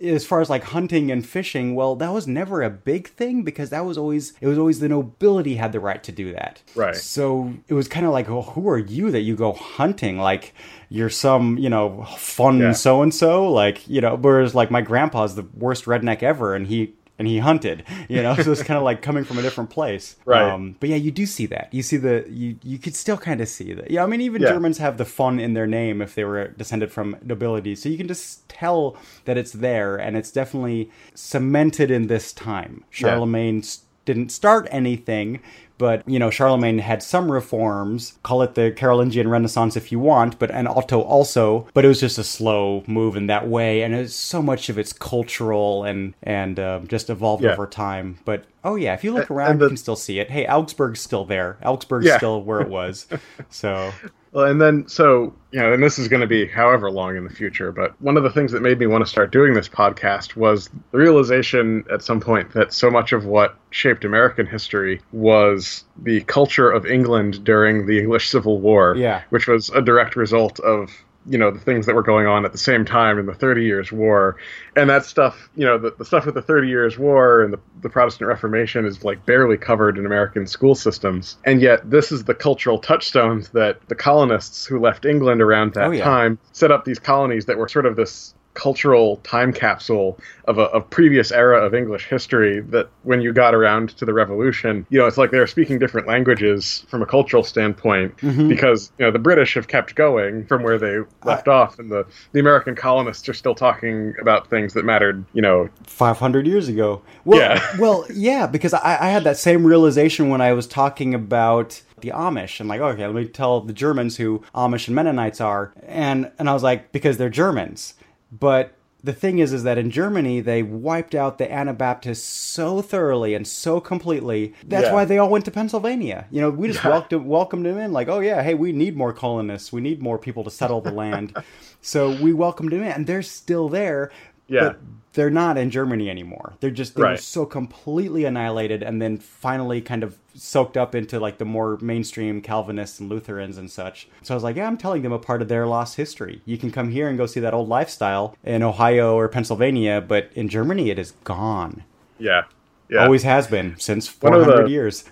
as far as like hunting and fishing, well, that was never a big thing because that was always, it was always the nobility had the right to do that. Right. So it was kind of like, well, who are you that you go hunting? Like you're some, you know, fun Yeah. so-and-so, like, you know, whereas like my grandpa's the worst redneck ever and he, and he hunted, you know, so it's kind of like coming from a different place. Right. Um, but yeah, you do see that. You see the, you, you could still kind of see that. Yeah, I mean, even Yeah. Germans have the fun in their name if they were descended from nobility. So you can just tell that it's there and it's definitely cemented in this time. Charlemagne Yeah. s- didn't start anything, but, you know, Charlemagne had some reforms, call it the Carolingian Renaissance if you want, but and Otto also, but it was just a slow move in that way, and it was so much of it's cultural and and um, just evolved Yeah. over time. But oh yeah, if you look And- around, and the- you can still see it. Hey, Augsburg's still there. Augsburg's Yeah. still where it was. So Well, and then, so, you know, and this is going to be however long in the future, but one of the things that made me want to start doing this podcast was the realization at some point that so much of what shaped American history was the culture of England during the English Civil War, Yeah. which was a direct result of, you know, the things that were going on at the same time in the Thirty Years' War. And that stuff, you know, the, the stuff with the Thirty Years' War and the, the Protestant Reformation is like barely covered in American school systems. And yet this is the cultural touchstones that the colonists who left England around that Oh, yeah. time set up these colonies that were sort of this cultural time capsule of a of previous era of English history that when you got around to the Revolution, you know, it's like they were speaking different languages from a cultural standpoint Mm-hmm. because, you know, the British have kept going from where they left off and the, the American colonists are still talking about things that mattered, you know. five hundred years ago. Well, Yeah. well, yeah, because I, I had that same realization when I was talking about the Amish. I'm like, okay, let me tell the Germans who Amish and Mennonites are. And, and I was like, because they're Germans. But the thing is, is that in Germany, they wiped out the Anabaptists so thoroughly and so completely. That's Yeah. why they all went to Pennsylvania. You know, we just Yeah. welcomed, welcomed them in like, oh yeah, hey, we need more colonists. We need more people to settle the land. So we welcomed them in, and they're still there. Yeah. But they're not in Germany anymore. They're just, they were Right. so completely annihilated and then finally kind of soaked up into like the more mainstream Calvinists and Lutherans and such. So I was like, yeah, I'm telling them a part of their lost history. You can come here and go see that old lifestyle in Ohio or Pennsylvania, but in Germany it is gone. Yeah. Yeah. Always has been since One of four hundred the- years.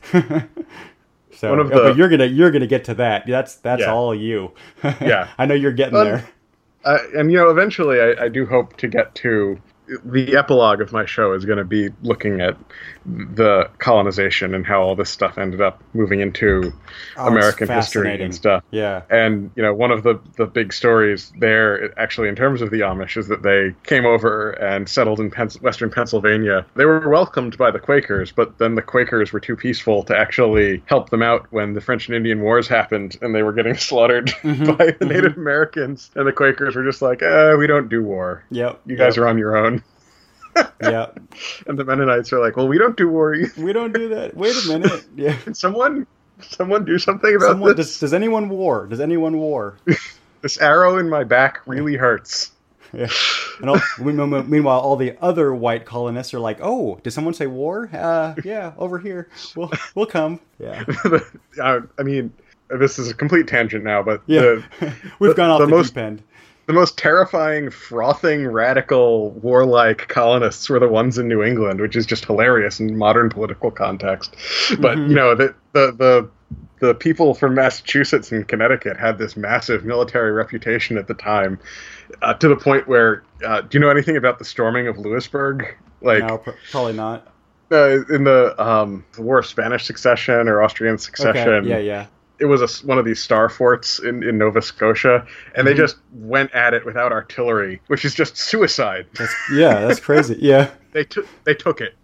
So, One of yeah, but the- you're gonna you're gonna get to that. That's that's Yeah. all you. Yeah. I know you're getting Um, there. Uh, and, you know, eventually I, I do hope to get to the epilogue of my show is going to be looking at the colonization and how all this stuff ended up moving into Oh, it's American history fascinating. and stuff. Yeah. And, you know, one of the, the big stories there, actually, in terms of the Amish, is that they came over and settled in Pens- western Pennsylvania. They were welcomed by the Quakers, but then the Quakers were too peaceful to actually help them out when the French and Indian Wars happened and they were getting slaughtered Mm-hmm. by the Native Americans. And the Quakers were just like, eh, we don't do war. Yep. You guys yep. are on your own. Yeah. And the Mennonites are like, well, we don't do war either. We don't do that. Wait a minute. Yeah. Can someone, someone do something about Someone, this? does, does anyone war? Does anyone war? This arrow in my back really hurts. Yeah. And all, meanwhile, all the other white colonists are like, "Oh, did someone say war? Uh, yeah, over here. We'll we'll come." Yeah. uh, I mean, this is a complete tangent now, but Yeah. the, We've the- gone off the the, most- deep end. the most terrifying, frothing, radical, warlike colonists were the ones in New England, which is just hilarious in modern political context. But, Mm-hmm. you know, the, the, the, the people from Massachusetts and Connecticut had this massive military reputation at the time, uh, to the point where, uh, do you know anything about the storming of Louisburg? Like, No, pr- probably not. uh, in the, um, the War of Spanish Succession or Austrian Succession. Okay. Yeah, yeah. It was a, one of these star forts in, in Nova Scotia, and they just went at it without artillery, which is just suicide. That's, yeah, that's crazy. Yeah. They took they took it.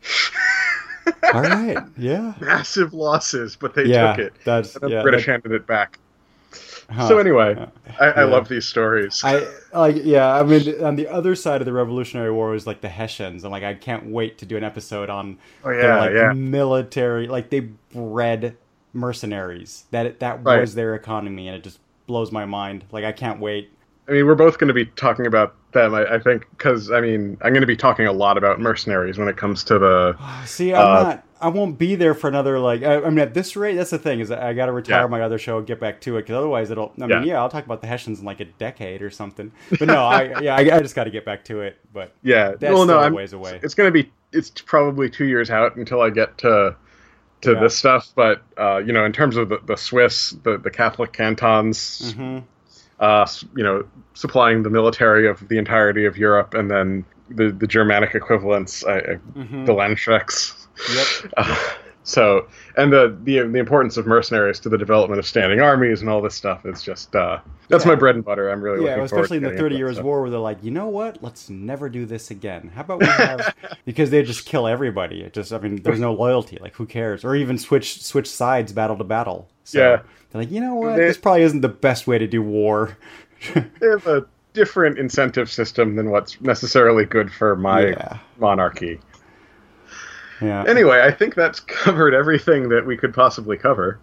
All right. Yeah. Massive losses, but they Yeah. took it. That's And the yeah. British that- handed it back. huh. So anyway, I, I Yeah. love these stories. I like yeah. I mean, on the other side of the Revolutionary War was like the Hessians. I'm like, I can't wait to do an episode on Oh, their yeah, like yeah. military. Like they bred mercenaries. That that Right. was their economy, and it just blows my mind. Like I can't wait. I mean, we're both going to be talking about them, I, I think, because, I mean, I'm going to be talking a lot about mercenaries when it comes to the... See, I'm Uh, not. I won't be there for another, like, I, I mean, at this rate, that's the thing, is I got to retire Yeah. my other show and get back to it, because otherwise it'll, I mean, Yeah. yeah, I'll talk about the Hessians in like a decade or something. But no, I yeah, I, I just got to get back to it, but Yeah. that's well, no, still a I'm, ways away. It's going to be, it's probably two years out until I get to to Yeah. this stuff. But, uh, you know, in terms of the, the Swiss, the, the Catholic cantons, Mm-hmm. uh, s- you know, supplying the military of the entirety of Europe, and then the, the Germanic equivalents, I, I, Mm-hmm. the Landschrecks. Yep. Uh, so, and the, the the importance of mercenaries to the development of standing armies and all this stuff is just, uh, that's Yeah. my bread and butter. I'm really Yeah, looking forward especially in to the getting Thirty into that Years' stuff. War, where they're like, you know what? Let's never do this again. How about we have because they just kill everybody. It just, I mean, there's no loyalty. Like, who cares? Or even switch switch sides, battle to battle. So Yeah. they're like, you know what? They- This probably isn't the best way to do war. They have a different incentive system than what's necessarily good for my Yeah. monarchy. Yeah. Anyway, I think that's covered everything that we could possibly cover.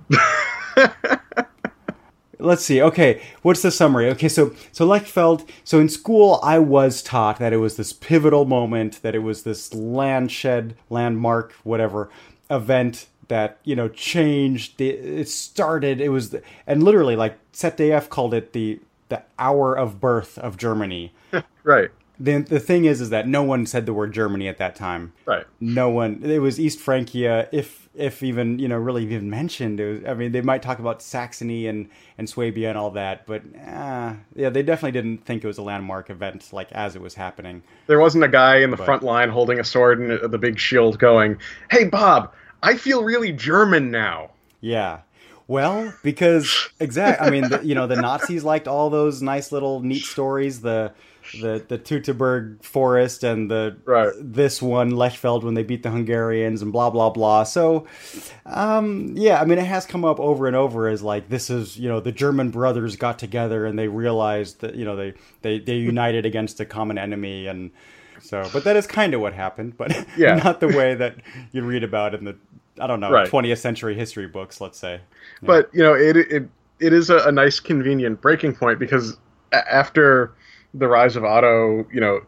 Let's see. Okay, what's the summary? Okay, so so Lechfeld. So in school, I was taught that it was this pivotal moment, that it was this landshed, landmark, whatever event that, you know, changed. The, it started. It was, the, and literally, like Z D F called it the the hour of birth of Germany. Right, The the thing is, is that no one said the word Germany at that time. right. No one. It was East Francia, if if even, you know, really even mentioned. It was, I mean, they might talk about Saxony and and Swabia and all that, but uh, yeah, they definitely didn't think it was a landmark event like as it was happening. There wasn't a guy in the But- front line holding a sword and a- the big shield going, "Hey, Bob, I feel really German now." Yeah. Well, because exact. I mean, the, you know, the Nazis liked all those nice little neat stories. The the the Teutoburg forest and the Right. this one Lechfeld when they beat the Hungarians and blah blah blah. So, um, yeah, I mean, it has come up over and over as like this is, you know, the German brothers got together and they realized that, you know, they they they united against a common enemy. And so, but that is kind of what happened, but Yeah. not the way that you read about in the, I don't know, Right. twentieth century history books, let's say. But you know, it it it is a, a nice, convenient breaking point, because a- after the rise of Otto, you know,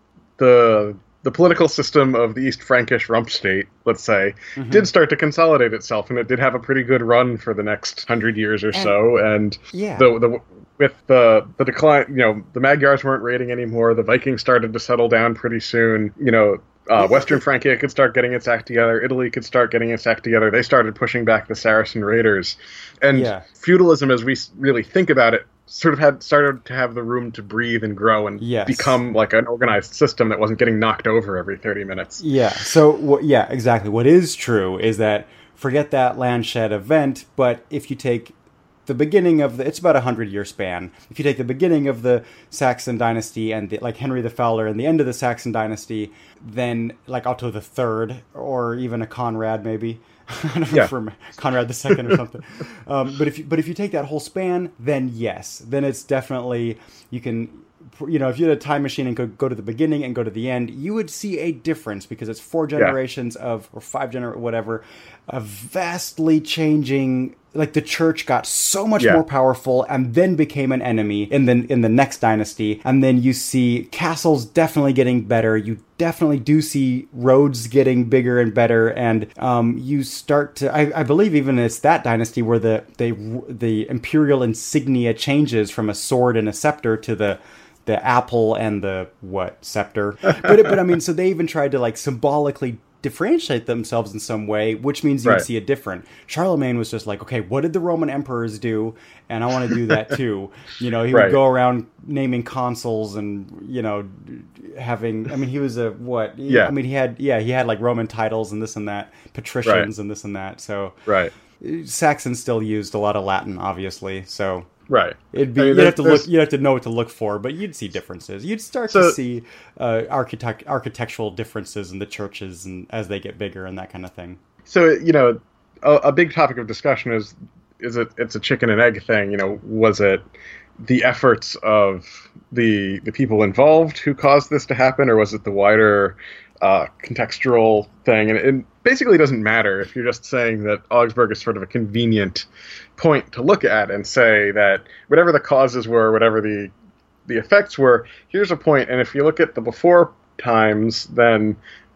the the political system of the East Frankish rump state, let's say, Mm-hmm. did start to consolidate itself, and it did have a pretty good run for the next hundred years or so. And yeah. the the with the the decline, you know, the Magyars weren't raiding anymore. The Vikings started to settle down pretty soon. You know. Uh, Western Francia could start getting its act together. Italy could start getting its act together. They started pushing back the Saracen raiders, and Yeah. feudalism, as we s- really think about it, sort of had started to have the room to breathe and grow and Yes. become like an organized system that wasn't getting knocked over every thirty minutes. Yeah. So, wh- yeah, exactly. What is true is that forget that Landshed event, but if you take the beginning of the, it's about a hundred year span. If you take the beginning of the Saxon dynasty and the, like Henry the Fowler and the end of the Saxon dynasty, then like Otto the Third or even a Conrad maybe. I don't know, Yeah. from Conrad the Second or something. Um, but if you, but if you take that whole span, then yes, then it's definitely, you can, you know, if you had a time machine and go, go to the beginning and go to the end, you would see a difference, because it's four generations of, or five gener whatever, of vastly changing. Like the church got so much Yeah. more powerful and then became an enemy in the in the next dynasty. And then you see castles definitely getting better. You definitely do see roads getting bigger and better. And um, you start to, I, I believe even it's that dynasty where the they the imperial insignia changes from a sword and a scepter to the the apple and the what scepter. But but I mean, so they even tried to like symbolically differentiate themselves in some way, which means you'd Right. see it different. Charlemagne was just like, okay, what did the Roman emperors do? And I want to do that too. You know, he Right. would go around naming consuls and, you know, having, I mean, he was a, what? Yeah. I mean, he had, yeah, he had like Roman titles and this and that, patricians and this and that. So Right. Saxons still used a lot of Latin, obviously. So Right. it'd be, I mean, you'd have to there's- look, you'd have to know what to look for, but you'd see differences. You'd start So- to see uh, architect architectural differences in the churches and as they get bigger and that kind of thing. So, you know, a, a big topic of discussion is, is it, it's a chicken and egg thing. You know, was it the efforts of the, the people involved who caused this to happen, or was it the wider uh, contextual thing? And it basically doesn't matter if you're just saying that Augsburg is sort of a convenient point to look at and say that whatever the causes were, whatever the the effects were, here's a point. And if you look at the before times, then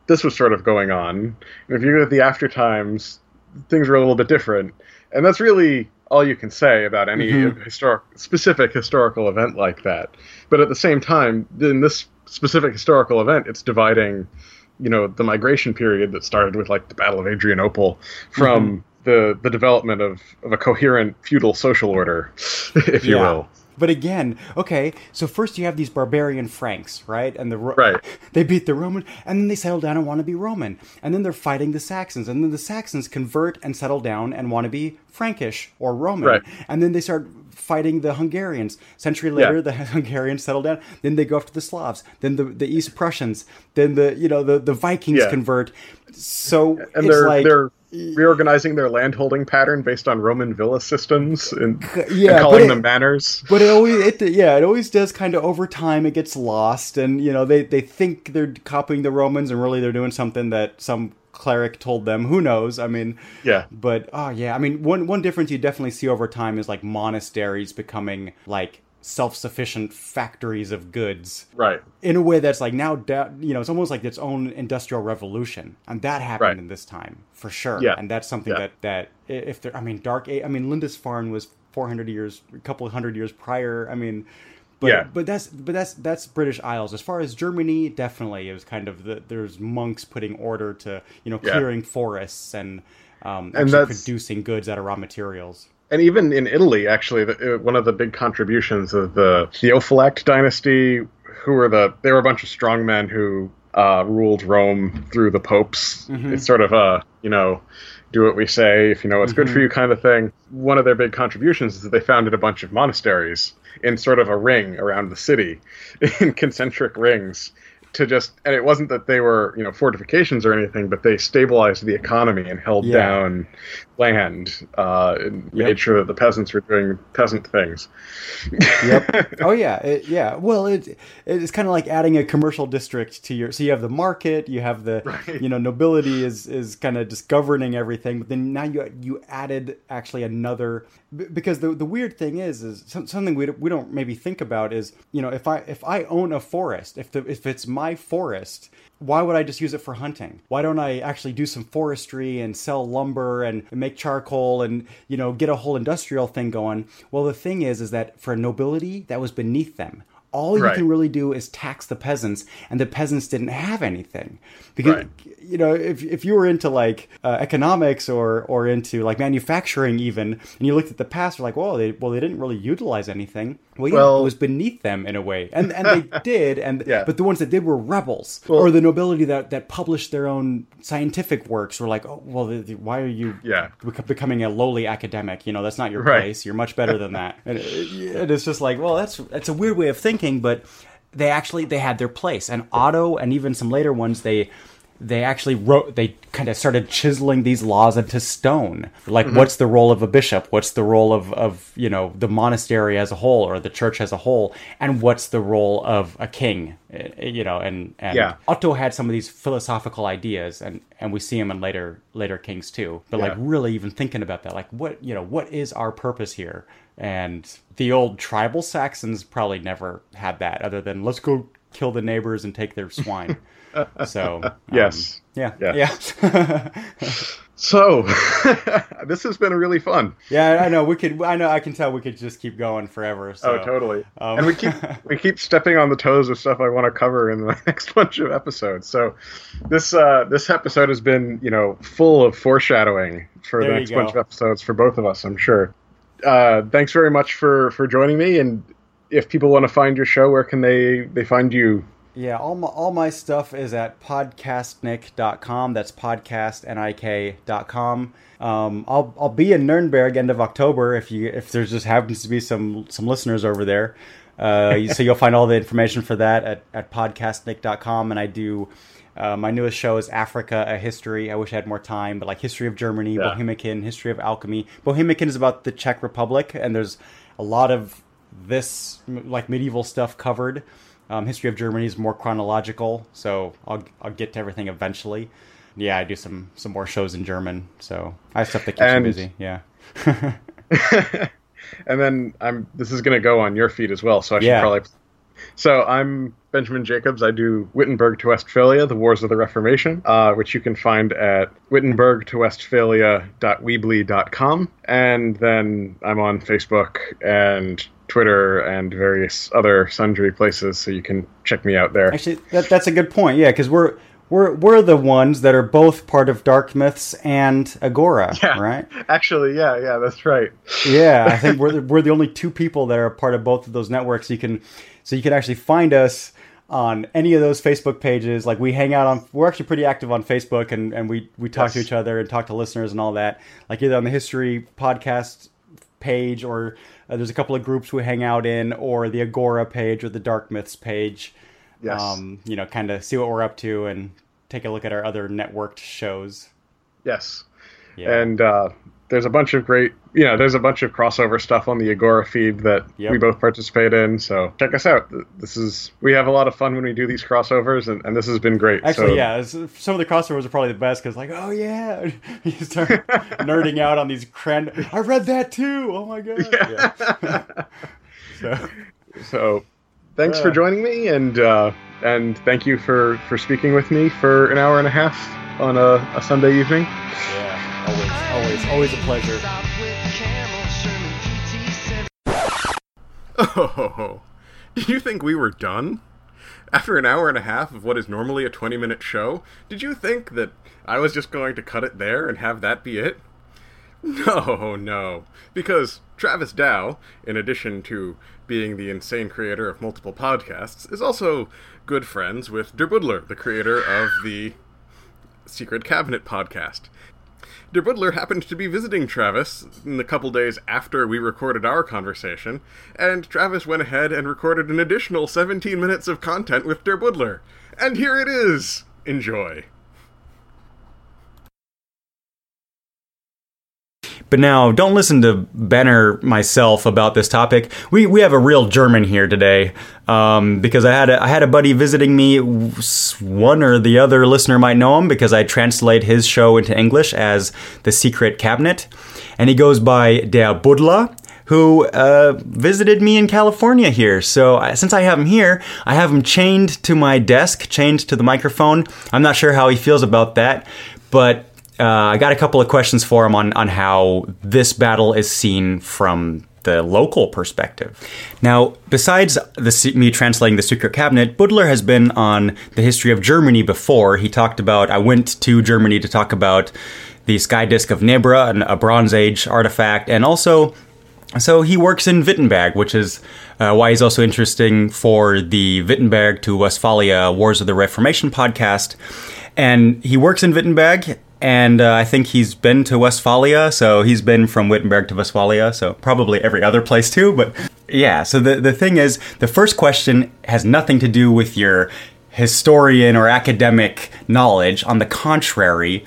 this was sort of going on. And if you go at the after times, things were a little bit different. And that's really all you can say about any mm-hmm. historic, specific historical event like that. But at the same time, in this specific historical event, it's dividing, you know, the migration period that started with, like, the Battle of Adrianople from mm-hmm. the, the development of, of a coherent feudal social order, if you yeah. will. But again, okay, so first you have these barbarian Franks, right? And the right. they beat the Roman, and then they settle down and want to be Roman. And then they're fighting the Saxons, and then the Saxons convert and settle down and want to be Frankish or Roman. Right. And then they start fighting the Hungarians. Century later, yeah. the Hungarians settle down. Then they go after the Slavs. Then the, the East Prussians. Then the you know the, the Vikings yeah. convert. So and it's they're, like they're reorganizing their landholding pattern based on Roman villa systems and, yeah, and calling it, them manors. But it always, it, yeah, it always does kind of over time. It gets lost, and you know they, they think they're copying the Romans, and really they're doing something that some cleric told them. Who knows? I mean, yeah. But oh yeah, I mean, one one difference you definitely see over time is like monasteries becoming like self-sufficient factories of goods, right? In a way that's like now, you know, it's almost like its own industrial revolution, and that happened right. in this time for sure. Yeah. And that's something yeah. that that if there, I mean, Dark Age, I mean, Lindisfarne was four hundred years, a couple of hundred years prior. I mean, but yeah. but that's but that's that's British Isles. As far as Germany, definitely it was kind of the, there's monks putting order to you know clearing yeah. forests and um, and actually producing goods out of raw materials. And even in Italy, actually, the, one of the big contributions of the Theophylact dynasty, who were the, they were a bunch of strongmen who uh, ruled Rome through the popes. Mm-hmm. It's sort of a, you know, do what we say if you know what's mm-hmm. good for you kind of thing. One of their big contributions is that they founded a bunch of monasteries in sort of a ring around the city, in concentric rings. To just, and it wasn't that they were, you know, fortifications or anything, but they stabilized the economy and held yeah. down land, uh, and yep. made sure that the peasants were doing peasant things. Yep. Oh yeah, it, yeah. Well, it it's kind of like adding a commercial district to your. So you have the market, you have the, right. you know, nobility is is kind of just governing everything. But then now you you added actually another, because the the weird thing is is something we we don't maybe think about is, you know, if I if I own a forest, if the if it's my forest, why would I just use it for hunting? Why don't I actually do some forestry and sell lumber and make charcoal and, you know, get a whole industrial thing going? Well, the thing is, is that for nobility, that was beneath them. All you right. can really do is tax the peasants, and the peasants didn't have anything. Because, right. you know, if if you were into, like, uh, economics or or into, like, manufacturing even, and you looked at the past, you're like, well, they, well, they didn't really utilize anything. Well, yeah, well, it was beneath them in a way. And and they did, and yeah. but the ones that did were rebels. Well, or the nobility that, that published their own scientific works were like, oh, well, the, the, why are you yeah. becoming a lowly academic? You know, that's not your right. place. You're much better than that. And, it, and it's just like, well, that's that's a weird way of thinking, but they actually, they had their place. And Otto, and even some later ones, they... They actually wrote, they kind of started chiseling these laws into stone. Like, mm-hmm. what's the role of a bishop? What's the role of, of, you know, the monastery as a whole or the church as a whole? And what's the role of a king? You know, and, and yeah. Otto had some of these philosophical ideas, and, and we see him in later later kings too. But, yeah. like, really even thinking about that, like, what, you know, what is our purpose here? And the old tribal Saxons probably never had that, other than let's go kill the neighbors and take their swine. So um, yes, yeah, yeah. yeah. So this has been really fun. Yeah, I know. We could. I know. I can tell we could just keep going forever. So. Oh, totally. Um, and we keep we keep stepping on the toes of stuff I want to cover in the next bunch of episodes. So this uh, this episode has been, you know, full of foreshadowing for there the next bunch of episodes for both of us, I'm sure. Uh, thanks very much for, for joining me. And if people want to find your show, where can they, they find you? Yeah, all my, all my stuff is at podcastnik dot com. That's podcastnik dot com. Um, I'll I'll be in Nuremberg end of October if you if there just happens to be some some listeners over there. Uh, so you'll find all the information for that at, at podcastnik dot com. And I do uh, my newest show is Africa, a History. I wish I had more time, but like history of Germany, yeah. Bohemican, history of alchemy. Bohemican is about the Czech Republic, and there's a lot of this like medieval stuff covered. Um, history of Germany is more chronological, so I'll I'll get to everything eventually. Yeah, I do some, some more shows in German, so I have stuff that keeps and, me busy. Yeah. And then I'm. This is going to go on your feed as well, so I should yeah. probably So I'm Benjamin Jacobs. I do Wittenberg to Westphalia, The Wars of the Reformation, uh, which you can find at wittenberg to westphalia dot weebly dot com. And then I'm on Facebook and Twitter and various other sundry places, so you can check me out there. Actually, that, that's a good point, yeah, because we're, we're, we're the ones that are both part of Dark Myths and Agora, yeah, right? Actually, yeah, yeah, that's right. Yeah, I think we're the, we're the only two people that are part of both of those networks. You can, so you can actually find us on any of those Facebook pages. Like, we hang out on, we're actually pretty active on Facebook, and, and we, we talk yes. to each other and talk to listeners and all that. Like, either on the History Podcast page, or uh, there's a couple of groups we hang out in, or the Agora page or the Dark Myths page. Yes. Um, you know, kind of see what we're up to and take a look at our other networked shows. Yes. Yeah. And uh, there's a bunch of great, you know, there's a bunch of crossover stuff on the Agora feed that yep. we both participate in. So check us out. This is, we have a lot of fun when we do these crossovers, and, and this has been great. Actually, so. yeah, some of the crossovers are probably the best, because like, oh yeah, you start nerding out on these cran. I read that too. Oh my god. Yeah. Yeah. so, so, thanks uh, for joining me, and uh, and thank you for, for speaking with me for an hour and a half on a, a Sunday evening. Yeah. Always, always, always a pleasure. Oh, did you think we were done? After an hour and a half of what is normally a twenty-minute show, did you think that I was just going to cut it there and have that be it? No, no. Because Travis Dow, in addition to being the insane creator of multiple podcasts, is also good friends with Der Buddler, the creator of the Secret Cabinet podcast. Der Buddler happened to be visiting Travis in the couple days after we recorded our conversation, and Travis went ahead and recorded an additional seventeen minutes of content with Der Buddler. And here it is! Enjoy. But now, don't listen to Ben or myself about this topic. We we have a real German here today, um, because I had a, I had a buddy visiting me. One or the other listener might know him, because I translate his show into English as The Secret Cabinet, and he goes by Der Buddler, who uh, visited me in California here. So I, since I have him here, I have him chained to my desk, chained to the microphone. I'm not sure how he feels about that, but Uh, I got a couple of questions for him on, on how this battle is seen from the local perspective. Now, besides the, me translating The Secret Cabinet, Buddler has been on the history of Germany before. He talked about, I went to Germany to talk about the Sky Disk of Nebra, an, a Bronze Age artifact, and also, so he works in Wittenberg, which is uh, why he's also interesting for the Wittenberg to Westphalia Wars of the Reformation podcast. And he works in Wittenberg, and uh, I think he's been to Westphalia, so he's been from Wittenberg to Westphalia, so probably every other place too. But yeah, so the, the thing is, the first question has nothing to do with your historian or academic knowledge. On the contrary,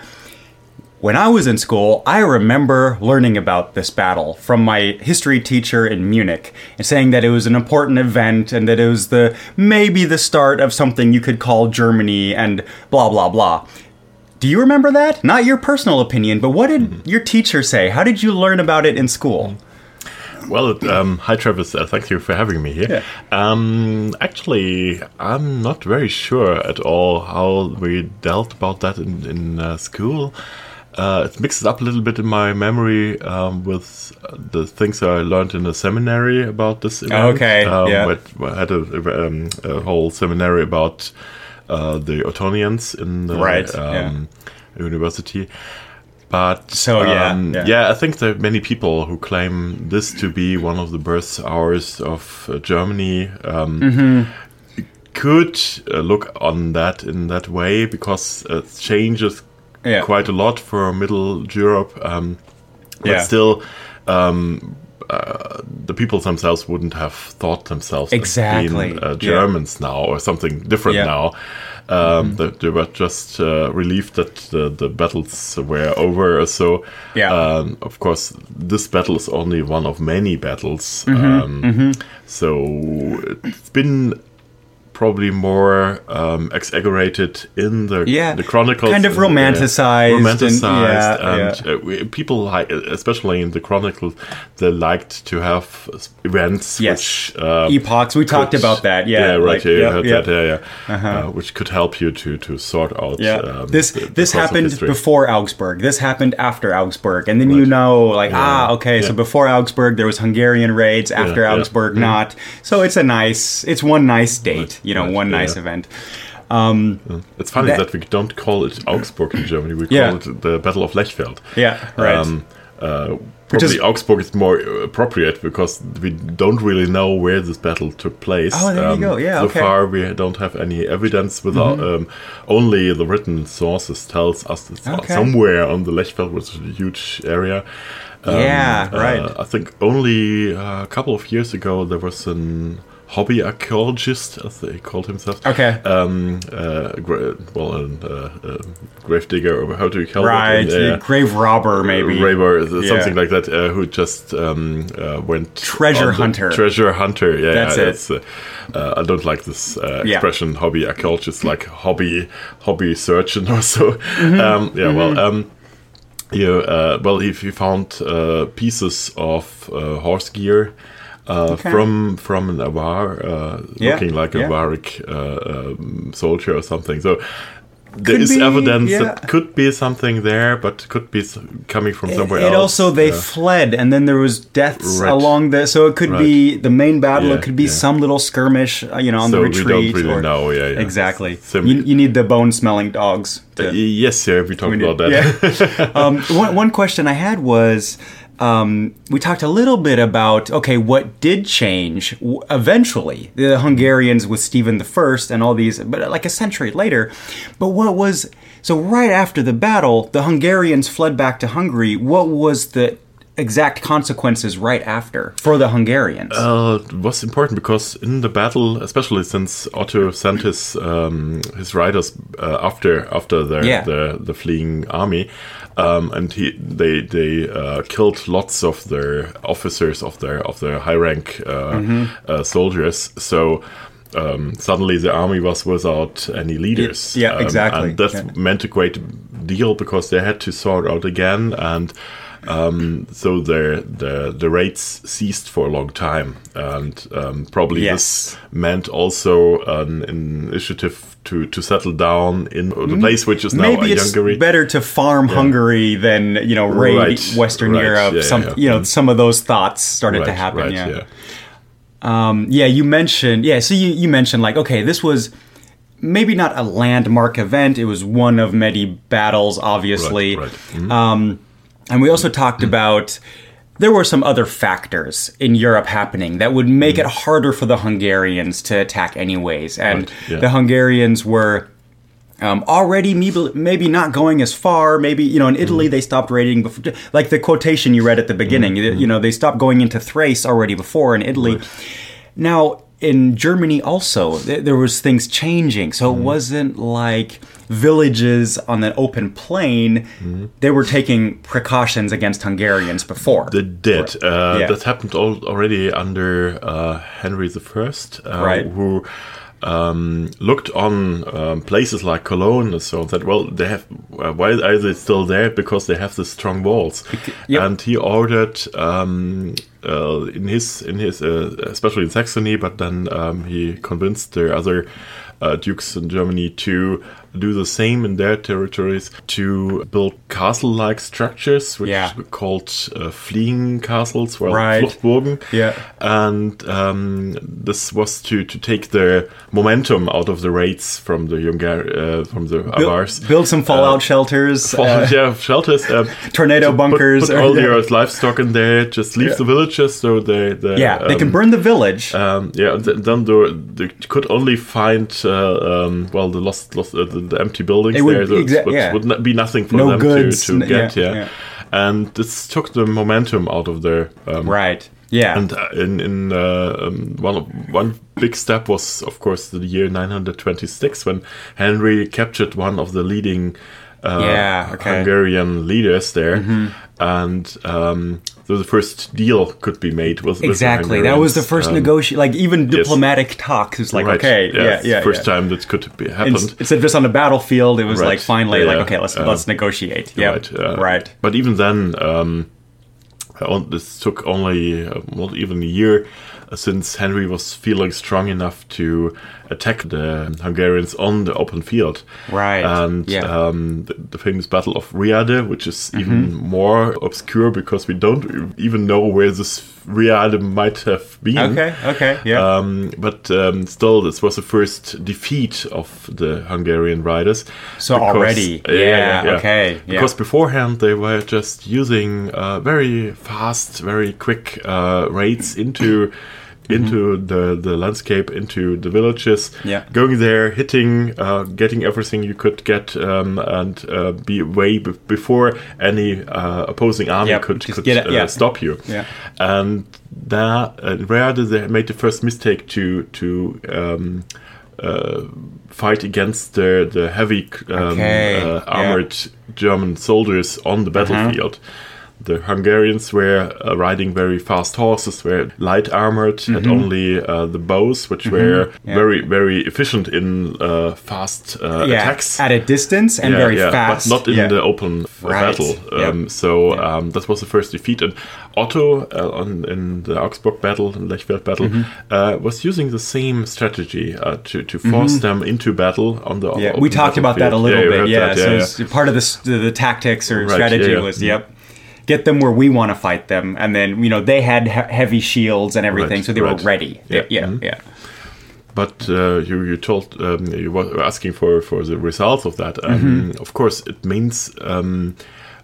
when I was in school, I remember learning about this battle from my history teacher in Munich, and saying that it was an important event and that it was the maybe the start of something you could call Germany and blah, blah, blah. Do you remember that? Not your personal opinion, but what did mm-hmm. your teacher say? How did you learn about it in school? Well, um, hi Travis, uh, thank you for having me here. Yeah. Um, actually, I'm not very sure at all how we dealt about that in, in uh, school. Uh, it's mixed up a little bit in my memory um, with the things I learned in the seminary about this event. Okay, um, yeah. I had a, um, a whole seminary about uh, the Ottonians in the right, um, yeah. university. But so yeah, um, yeah, yeah, I think there are many people who claim this to be one of the birth hours of uh, Germany. Um, mm-hmm. Could uh, look on that in that way, because it changes yeah. quite a lot for Middle Europe. Um, but yeah. still, um, uh, the people themselves wouldn't have thought themselves exactly. as being uh, Germans yeah. now, or something different yeah. now. Um, mm-hmm. they, they were just uh, relieved that the, the battles were over or so. Yeah. Um, of course, this battle is only one of many battles. Mm-hmm. Um, mm-hmm. So it's been probably more um, exaggerated in the Yeah. the chronicles, Kind of and, uh, romanticized and- romanticized, yeah, and, yeah. Uh, we, people like, especially in the chronicles, they liked to have events Yes. which um, Epochs. We talked about that. Yeah. yeah, right. like, yeah, you yep, heard yep. that. Yeah, yeah. Uh, which could help you to to sort out. Yeah. Um, this the- the this course of happened history. before Augsburg. This happened after Augsburg, and then you know, like, ah, okay, so Yeah. before Augsburg there was Hungarian raids. After yeah. Augsburg, not. So it's a nice, it's one nice date. You know, right, one yeah. nice event. Um, It's funny that- that, we don't call it Augsburg in Germany. We call Yeah. it the Battle of Lechfeld. Yeah, right. Um, uh, Which probably is- Augsburg is more appropriate because we don't really know where this battle took place. Oh, there you Um, go. Yeah, so okay. far we don't have any evidence. Without um, only the written sources tells us it's Okay. somewhere on the Lechfeld, which is a huge area. Um, Yeah, right. Uh, I think only uh, a couple of years ago there was an hobby archaeologist, as he called himself. Okay. Um, uh, gra- well, a uh, uh, grave digger, or how do you call right. it? yeah, grave robber, maybe. Raver, something Yeah. like that, uh, who just um, uh, went Treasure on the- hunter. Treasure hunter, yeah, That's yeah, it. it's, uh, uh, I don't like this uh, Yeah. expression, hobby archaeologist, like hobby hobby surgeon or so. Mm-hmm. Um, yeah, well, um, yeah, uh, well, if he found uh, pieces of uh, horse gear. Uh, Okay. From from an Avar, uh, Yeah, looking like a yeah. Avaric uh, um, soldier or something. So there Could is be, evidence yeah. that could be something there, but could be s- coming from somewhere It else. also they Yeah. fled, and then there was deaths Right. along the. So it could be the main battle. Yeah, it could be yeah. some little skirmish, uh, you know, on So the we retreat. don't really or, know, yeah, yeah. Exactly. Sim- You, you need the bone smelling dogs. To, Uh, yes, yeah, we talked we need- about that. yeah. um, one one question I had was. Um, we talked a little bit about okay, what did change w- eventually? The Hungarians with Stephen the First and all these, but like a century later. But what was so right after the battle, the Hungarians fled back to Hungary. What was the exact consequences right after for the Hungarians? Uh, it was important because in the battle, especially since Otto sent his um, his riders uh, after after the, Yeah. the the fleeing army, um, and he they they uh, killed lots of their officers of their of their high rank uh, Mm-hmm. uh, soldiers. So. Um, suddenly the army was without any leaders. Yeah, Um, exactly. and that Yeah. meant a great deal because they had to sort out again, and um, so the the the raids ceased for a long time, and um, probably Yes. this meant also an initiative to to settle down in the place which is now Maybe a it's Hungary. better to farm Hungary than you know raid Right, Western right, Europe. yeah, some yeah. you know some of those thoughts started Right, to happen. right, yeah. yeah. Um, yeah, you mentioned, yeah, so you, you mentioned, like, okay, this was maybe not a landmark event. It was one of many battles, obviously. Right, right. Um, and we also talked about there were some other factors in Europe happening that would make it harder for the Hungarians to attack anyways. And Right, yeah. the Hungarians were um, already maybe, maybe not going as far. Maybe, you know, in Italy, they stopped raiding before, like the quotation you read at the beginning, you, you know, they stopped going into Thrace already before in Italy. Now, in Germany also, th- there was things changing. So it wasn't like villages on the open plain. They were taking precautions against Hungarians before. They did. Uh, Yeah. That happened al- already under uh, Henry the First, uh, Right. who um, looked on um, places like Cologne and so that, well, they have. Uh, why are they still there? Because they have the strong walls. Yep. And he ordered um, uh, in his in his uh, especially in Saxony, but then um, he convinced the other uh, dukes in Germany to do the same in their territories, to build castle-like structures, which Yeah. were called uh, fleeing castles, well, Right. Fluchtburgen. Yeah. And um, this was to, to take the momentum out of the raids from the Hungar- uh, from the Build, Avars. build some fallout shelters. Fall- uh, yeah, shelters. Um, tornado put- bunkers, Put, or- all yeah. your livestock in there. Just leave Yeah. the villages so they. they yeah, they can um, burn the village. Um, yeah, th- then they, they could only find uh, um, well the lost, lost uh, the, the empty buildings It would- there. So exa- it would, yeah. would not be nothing for No them goods, to, to n- get. yeah, Yeah, yeah. and this took the momentum out of their um, right. Yeah. And uh, in in uh, um, one of, one big step was, of course, the year nine twenty-six when Henry captured one of the leading uh, Yeah, okay. Hungarian leaders there, and um, so the first deal could be made with with exactly. the That was the first um, negotiation. Like even yes. diplomatic talk is like right. okay, yeah, yeah, yeah. First yeah. time that could be happened. Instead of just on the battlefield, it was Right. like finally Yeah, like yeah. okay, let's Um, let's negotiate. Yeah, Right. uh, right. But even then, um, on- this took only uh, not even a year uh, since Henry was feeling strong enough to attack the Hungarians on the open field. Right, And yeah. um, the, the famous Battle of Riade, which is even more obscure because we don't even know where this Riade might have been. Okay, okay, yeah. Um, but um, still, this was the first defeat of the Hungarian riders. So already, yeah, okay, yeah. Because beforehand they were just using uh, very fast, very quick uh, raids into into the, the landscape, into the villages, Yeah. going there, hitting, uh, getting everything you could get, um, and uh, be way b- before any uh, opposing army Yep, could, just could get it, uh, yeah. stop you. Yeah. And that uh, Riade, they made the first mistake to to um, uh, fight against the the heavy um, Okay, uh, yeah. armored German soldiers on the battlefield. The Hungarians were uh, riding very fast horses, were light armored, had only uh, the bows, which were Yeah. very, very efficient in uh, fast uh, yeah, attacks. at a distance and Yeah, very yeah, fast. but not in yeah. the open f- Right. battle. Um, Yep. So um, that was the first defeat. And Otto, uh, on, in the Augsburg battle, the Lechfeld battle, Mm-hmm. uh, was using the same strategy uh, to, to force them into battle on the Mm-hmm. Yeah, open we talked about that a battlefield. little Yeah, you bit. heard Yeah, that, so yeah, it's part of this, the, the tactics or Right, strategy yeah, yeah. was, yep, get them where we want to fight them, and then you know they had he- heavy shields and everything, Right, so they right. were ready. Yeah. Yeah, yeah. Mhm. yeah. But uh, you you told um, you were asking for, for the results of that. Um, Mm-hmm. Of course, it means um,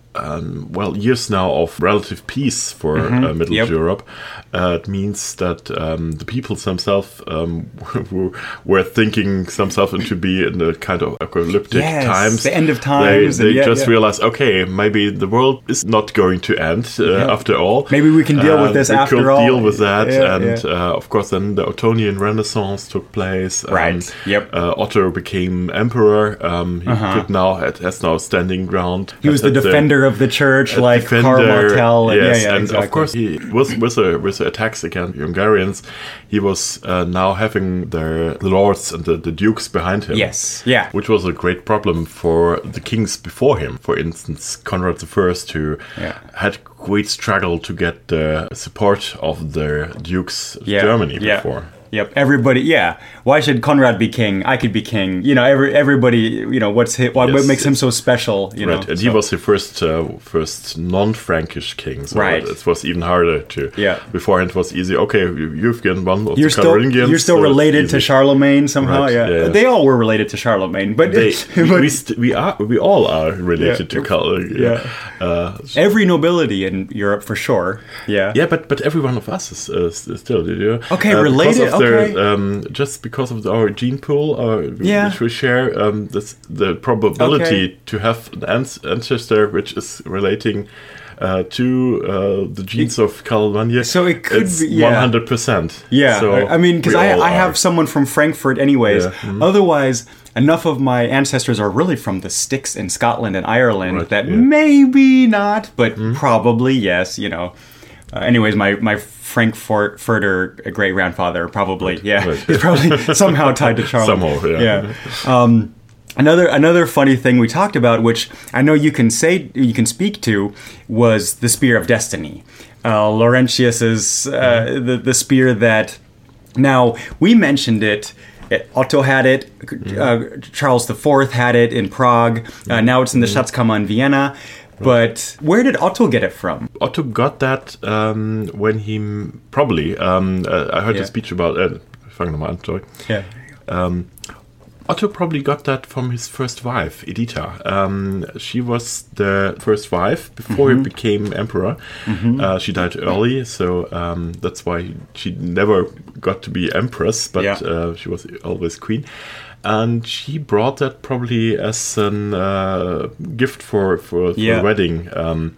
um, well years now of relative peace for uh, Middle Yep. Europe. Uh, it means that um, the peoples themselves um, were, were thinking themselves into be in a kind of apocalyptic Yes, times. the end of They, times, they and yeah, just yeah. realized, okay, maybe the world is not going to end uh, after all. Maybe we can deal with And this we after could all. deal with that, Yeah, and yeah. Uh, of course, then the Ottonian Renaissance took place. Right, And, yep. Uh, Otto became emperor. Um, he could now had, has now standing ground. He was the Had defender of the church, a like Karl defender, Martel. And, yes, yeah, yeah, and exactly. of course, he with with the with the attacks against the Hungarians, he was uh, now having the, the lords and the, the dukes behind him. Yes, yeah. Which was a great problem for the kings before him. For instance, Conrad the First, who Yeah. had great struggle to get the support of the dukes of yeah, Germany yeah. before. Yep, everybody. Yeah, why should Conrad be king? I could be king. You know, every everybody. You know, what's his, what Yes, makes him yes. so special? You Right, know, and so. he was the first uh, first non-Frankish king. So Right. it was even harder to. Yeah. Beforehand it was easy. Okay, you- you've been one of You're the still Carolingians. you're still so it's related to easy. Charlemagne somehow. Right, Yeah. yeah, yeah. They all were related to Charlemagne, but, They, but we, st- we are we all are related Yeah. to Cal- Yeah. Uh, every nobility in Europe for sure. Yeah. Yeah, but but every one of us is, uh, s- still, did you? Okay, uh, related, Because of okay. their, um, just because of our gene pool, uh, Yeah. which we share, um, this, the probability Okay. to have an ans- ancestor which is relating uh, to uh, the genes of Karl Vanier. So it could it's be- yeah. one hundred percent. Yeah, So I I mean, because we I, all I are. have someone from Frankfurt, anyways. Yeah, mhm. Otherwise, enough of my ancestors are really from the sticks in Scotland and Ireland Right, that yeah. Mm-hmm. maybe not, but probably yes. You know. Uh, anyways, my my Frankfurter great grandfather probably yeah right. he's probably somehow tied to Charlemagne. Somehow, yeah. Um, Another another funny thing we talked about, which I know you can say you can speak to, was the Spear of Destiny, uh, Laurentius's uh, the the spear that. Now we mentioned it. Otto had it. Uh, Charles the Fourth had it in Prague. Uh, now it's in the Schatzkammer in Vienna. But where did Otto get it from? Otto got that um, when he m- probably um, uh, I heard Yeah. a speech about. Uh, fang nochmal an, sorry. Yeah. Um, Otto probably got that from his first wife, Editha. Um, she was the first wife before Mm-hmm. he became emperor. Uh, she died early, so um, that's why she never got to be empress, but Yeah. uh, she was always queen. And she brought that probably as a uh, gift for, for, for Yeah. the wedding. Um,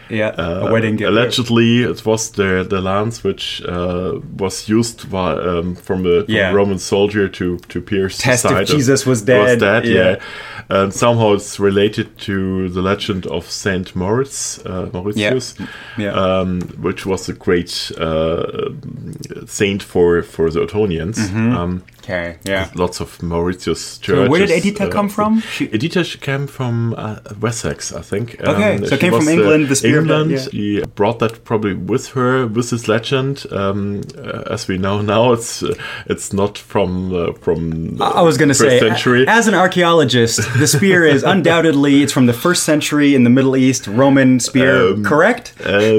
Yeah, Uh, a wedding gift. Allegedly, it was the the lance which uh, was used by, um, from a from Yeah. a Roman soldier to to pierce Test the if side of- Jesus was dead. Was dead, Yeah. yeah. And somehow it's related to the legend of Saint Moritz, uh, Mauritius, Yeah. Um, which was a great uh, saint for for the Ottonians. Um, Okay, yeah. Lots of Mauritius churches. So where did Editha uh, come from? She, Editha she came from uh, Wessex, I think. Okay, so she came from was, England, uh, the spear of that, England. yeah. She brought that probably with her, with this legend. Um, uh, as we know now, it's uh, it's not from uh, from. Uh, I was going to first say, century. a- as an archaeologist, the spear is undoubtedly it's from the first century in the Middle East, Roman spear, Um, correct?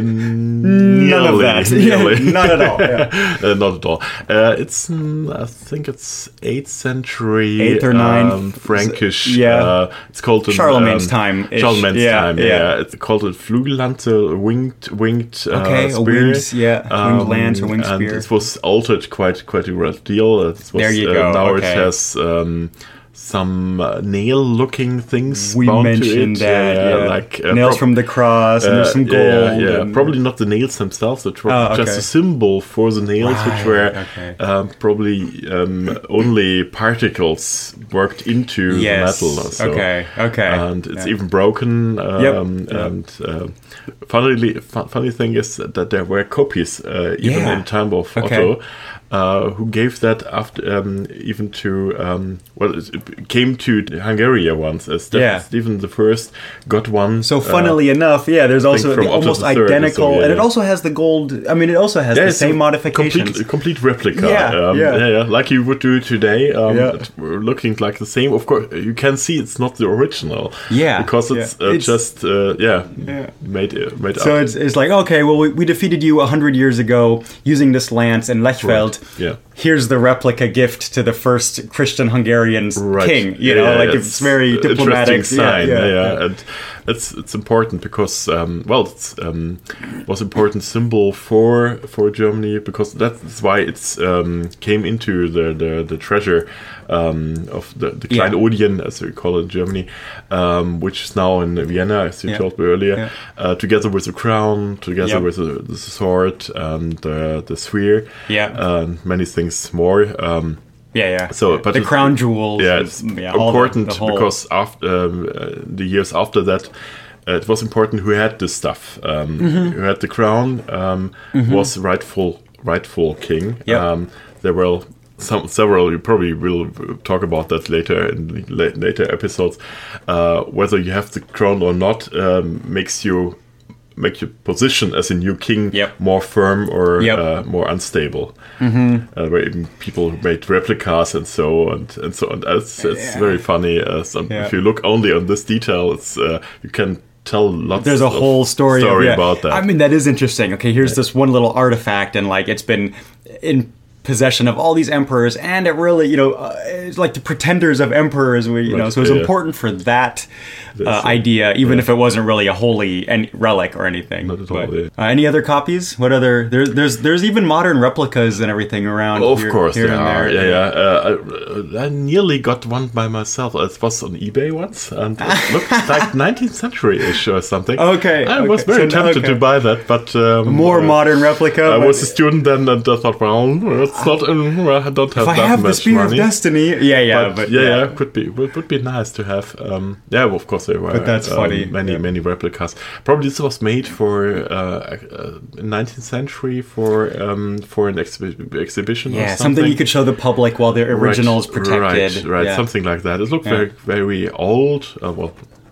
Um, None of nearly, that. nearly. Not at all. Yeah. Uh, not at all. Uh, it's, mm, I think it's eighth century, Eighth or ninth. um, Frankish. Yeah. Uh, it's called an, Charlemagne's um, time-ish. Charlemagne's Yeah, time. yeah. Yeah. It's called a Flügellanze, winged, winged. Uh, Okay, a spear. winged- yeah, winged lance or winged and spear. it was altered quite, quite a great deal. It was, There you uh, go, Now okay. it has. Um, some uh, nail-looking things We bound to mentioned it. that. Yeah, Yeah. like uh, Nails prob- from the cross, and there's uh, some gold. Yeah, yeah. and- Probably not the nails themselves. It was Oh, okay. just a symbol for the nails, which Right, were okay. um, probably um, only particles worked into Yes. the metal. So, Okay, okay. And it's Yeah. even broken. Um, Yep, And uh, funnily, fu- funny thing is that there were copies, uh, even Yeah. in time of Okay. Otto. Uh, who gave that after um, even to um, well it it came to Hungary once as Stephen, Yeah. Stephen the First got one. So uh, funnily enough, yeah, there's also from the Otto almost the Third or identical, so, yeah, and it yeah. also has the gold. I mean, it also has Yeah, the it's same a modifications. Complete, complete replica. Yeah, um, yeah. yeah, yeah, like you would do today. Um, Yeah. it- looking like the same. Of course, you can see it's not the original. Yeah, because it's, yeah. Uh, It's- just uh, yeah, Yeah. made uh, made So up. it's, it's like, okay, well, we, we defeated you a hundred years ago using this lance in Lechfeld. Right, yeah. Here's the replica gift to the first Christian Hungarian Right. king. You Yeah, know, yeah, like it's, very an diplomatic. Interesting sign. Yeah, Yeah, yeah, yeah, and it's it's important because um, well, it's um, was important symbol for for Germany because that's why it's um, came into the the, the treasure um, of the the Yeah. Kleinodien, as we call it in Germany, um, which is now in Vienna, as you Yeah. told me earlier, Yeah. uh, together with the crown, together Yep. with the, the sword and uh, the sphere, Yeah. and many things more. Um, yeah, yeah. so, but the it's- crown jewels. yeah, and- it's yeah, all the- important the whole- because after um, uh, the years after that, uh, it was important who had this stuff. Um, Mm-hmm. Who had the crown um, was rightful rightful king. Yep. Um, there were some several. You probably will talk about that later in the la- later episodes. Uh, whether you have the crown or not um, makes you. Make your position as a new king Yep. more firm or Yep. uh, more unstable. Mm-hmm. Uh, where even people made replicas and so and and so on. It's, it's Yeah. very funny. Uh, some, Yeah. If you look only on this detail, it's uh, you can tell lots. There's a of whole story, of- story yeah. about that. I mean, that is interesting. Okay, here's this one little artifact, and like it's been in possession of all these emperors, and it really, you know, uh, it's like the pretenders of emperors. We, you know, Right, so it's yeah. important for that uh, That's it. idea, even if it wasn't really a holy and relic or anything. Not at all, But, yeah. uh, any other copies? What other? There's there's there's even modern replicas and everything around. Of here, course, here there and are. there. Yeah, yeah. Uh, I, I nearly got one by myself. It was on eBay once, and it looked like nineteenth century-ish or something. Okay, I was okay. very So now- tempted okay. to buy that, but um, More uh, modern replica. I but- was a student then, and I thought, well, it's not. Um, I don't have if I that have the much Spear money. of Destiny, yeah, yeah, but, but, yeah, yeah, could be would, would be nice to have. Um, yeah, well, of course there were. But that's um, funny, Many yeah. many replicas. Probably this was made for uh, uh, nineteenth century for um, for an exhi- exhibition. or Yeah, something. something you could show the public while the original is protected. Right, right, yeah. something like that. It looked Yeah. very very old. Uh, well,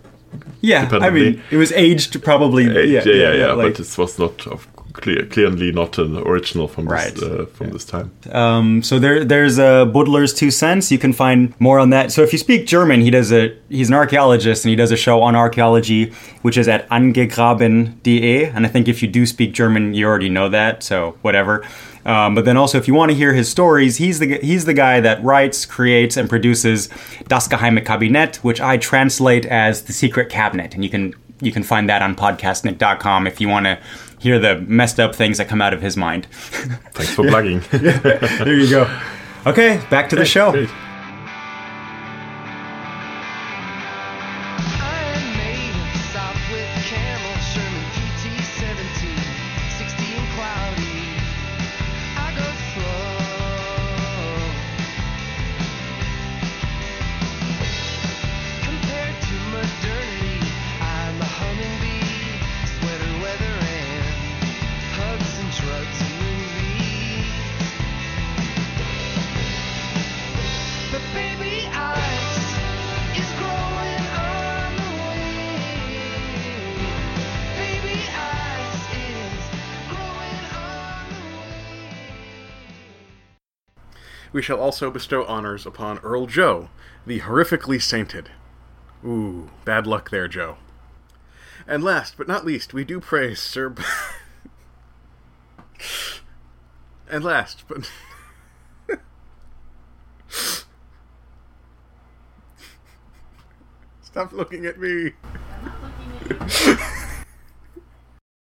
Yeah, I dependently. mean, it was aged probably. yeah, yeah, yeah, yeah. yeah, like- but it was not of clear, clearly not an original from Right. this uh, from this time. Um, so there, there's uh, Budler's Two Cents. You can find more on that. So if you speak German, he does a. He's an archaeologist, and he does a show on archaeology, which is at angegraben dot de. And I think if you do speak German, you already know that. So whatever. Um, but then also, if you want to hear his stories, he's the he's the guy that writes, creates, and produces Das Geheime Kabinett, which I translate as the Secret Cabinet, and you can you can find that on podcastnik dot com if you want to hear the messed up things that come out of his mind. Thanks for plugging. There you go. Okay, back to the show. Great. Iron Maiden, soft with camel, Sherman P T We shall also bestow honors upon Earl Joe, the horrifically sainted. Ooh, bad luck there, Joe. And last but not least, we do praise Sir... B- and last but... Stop looking at me. I'm not looking at you.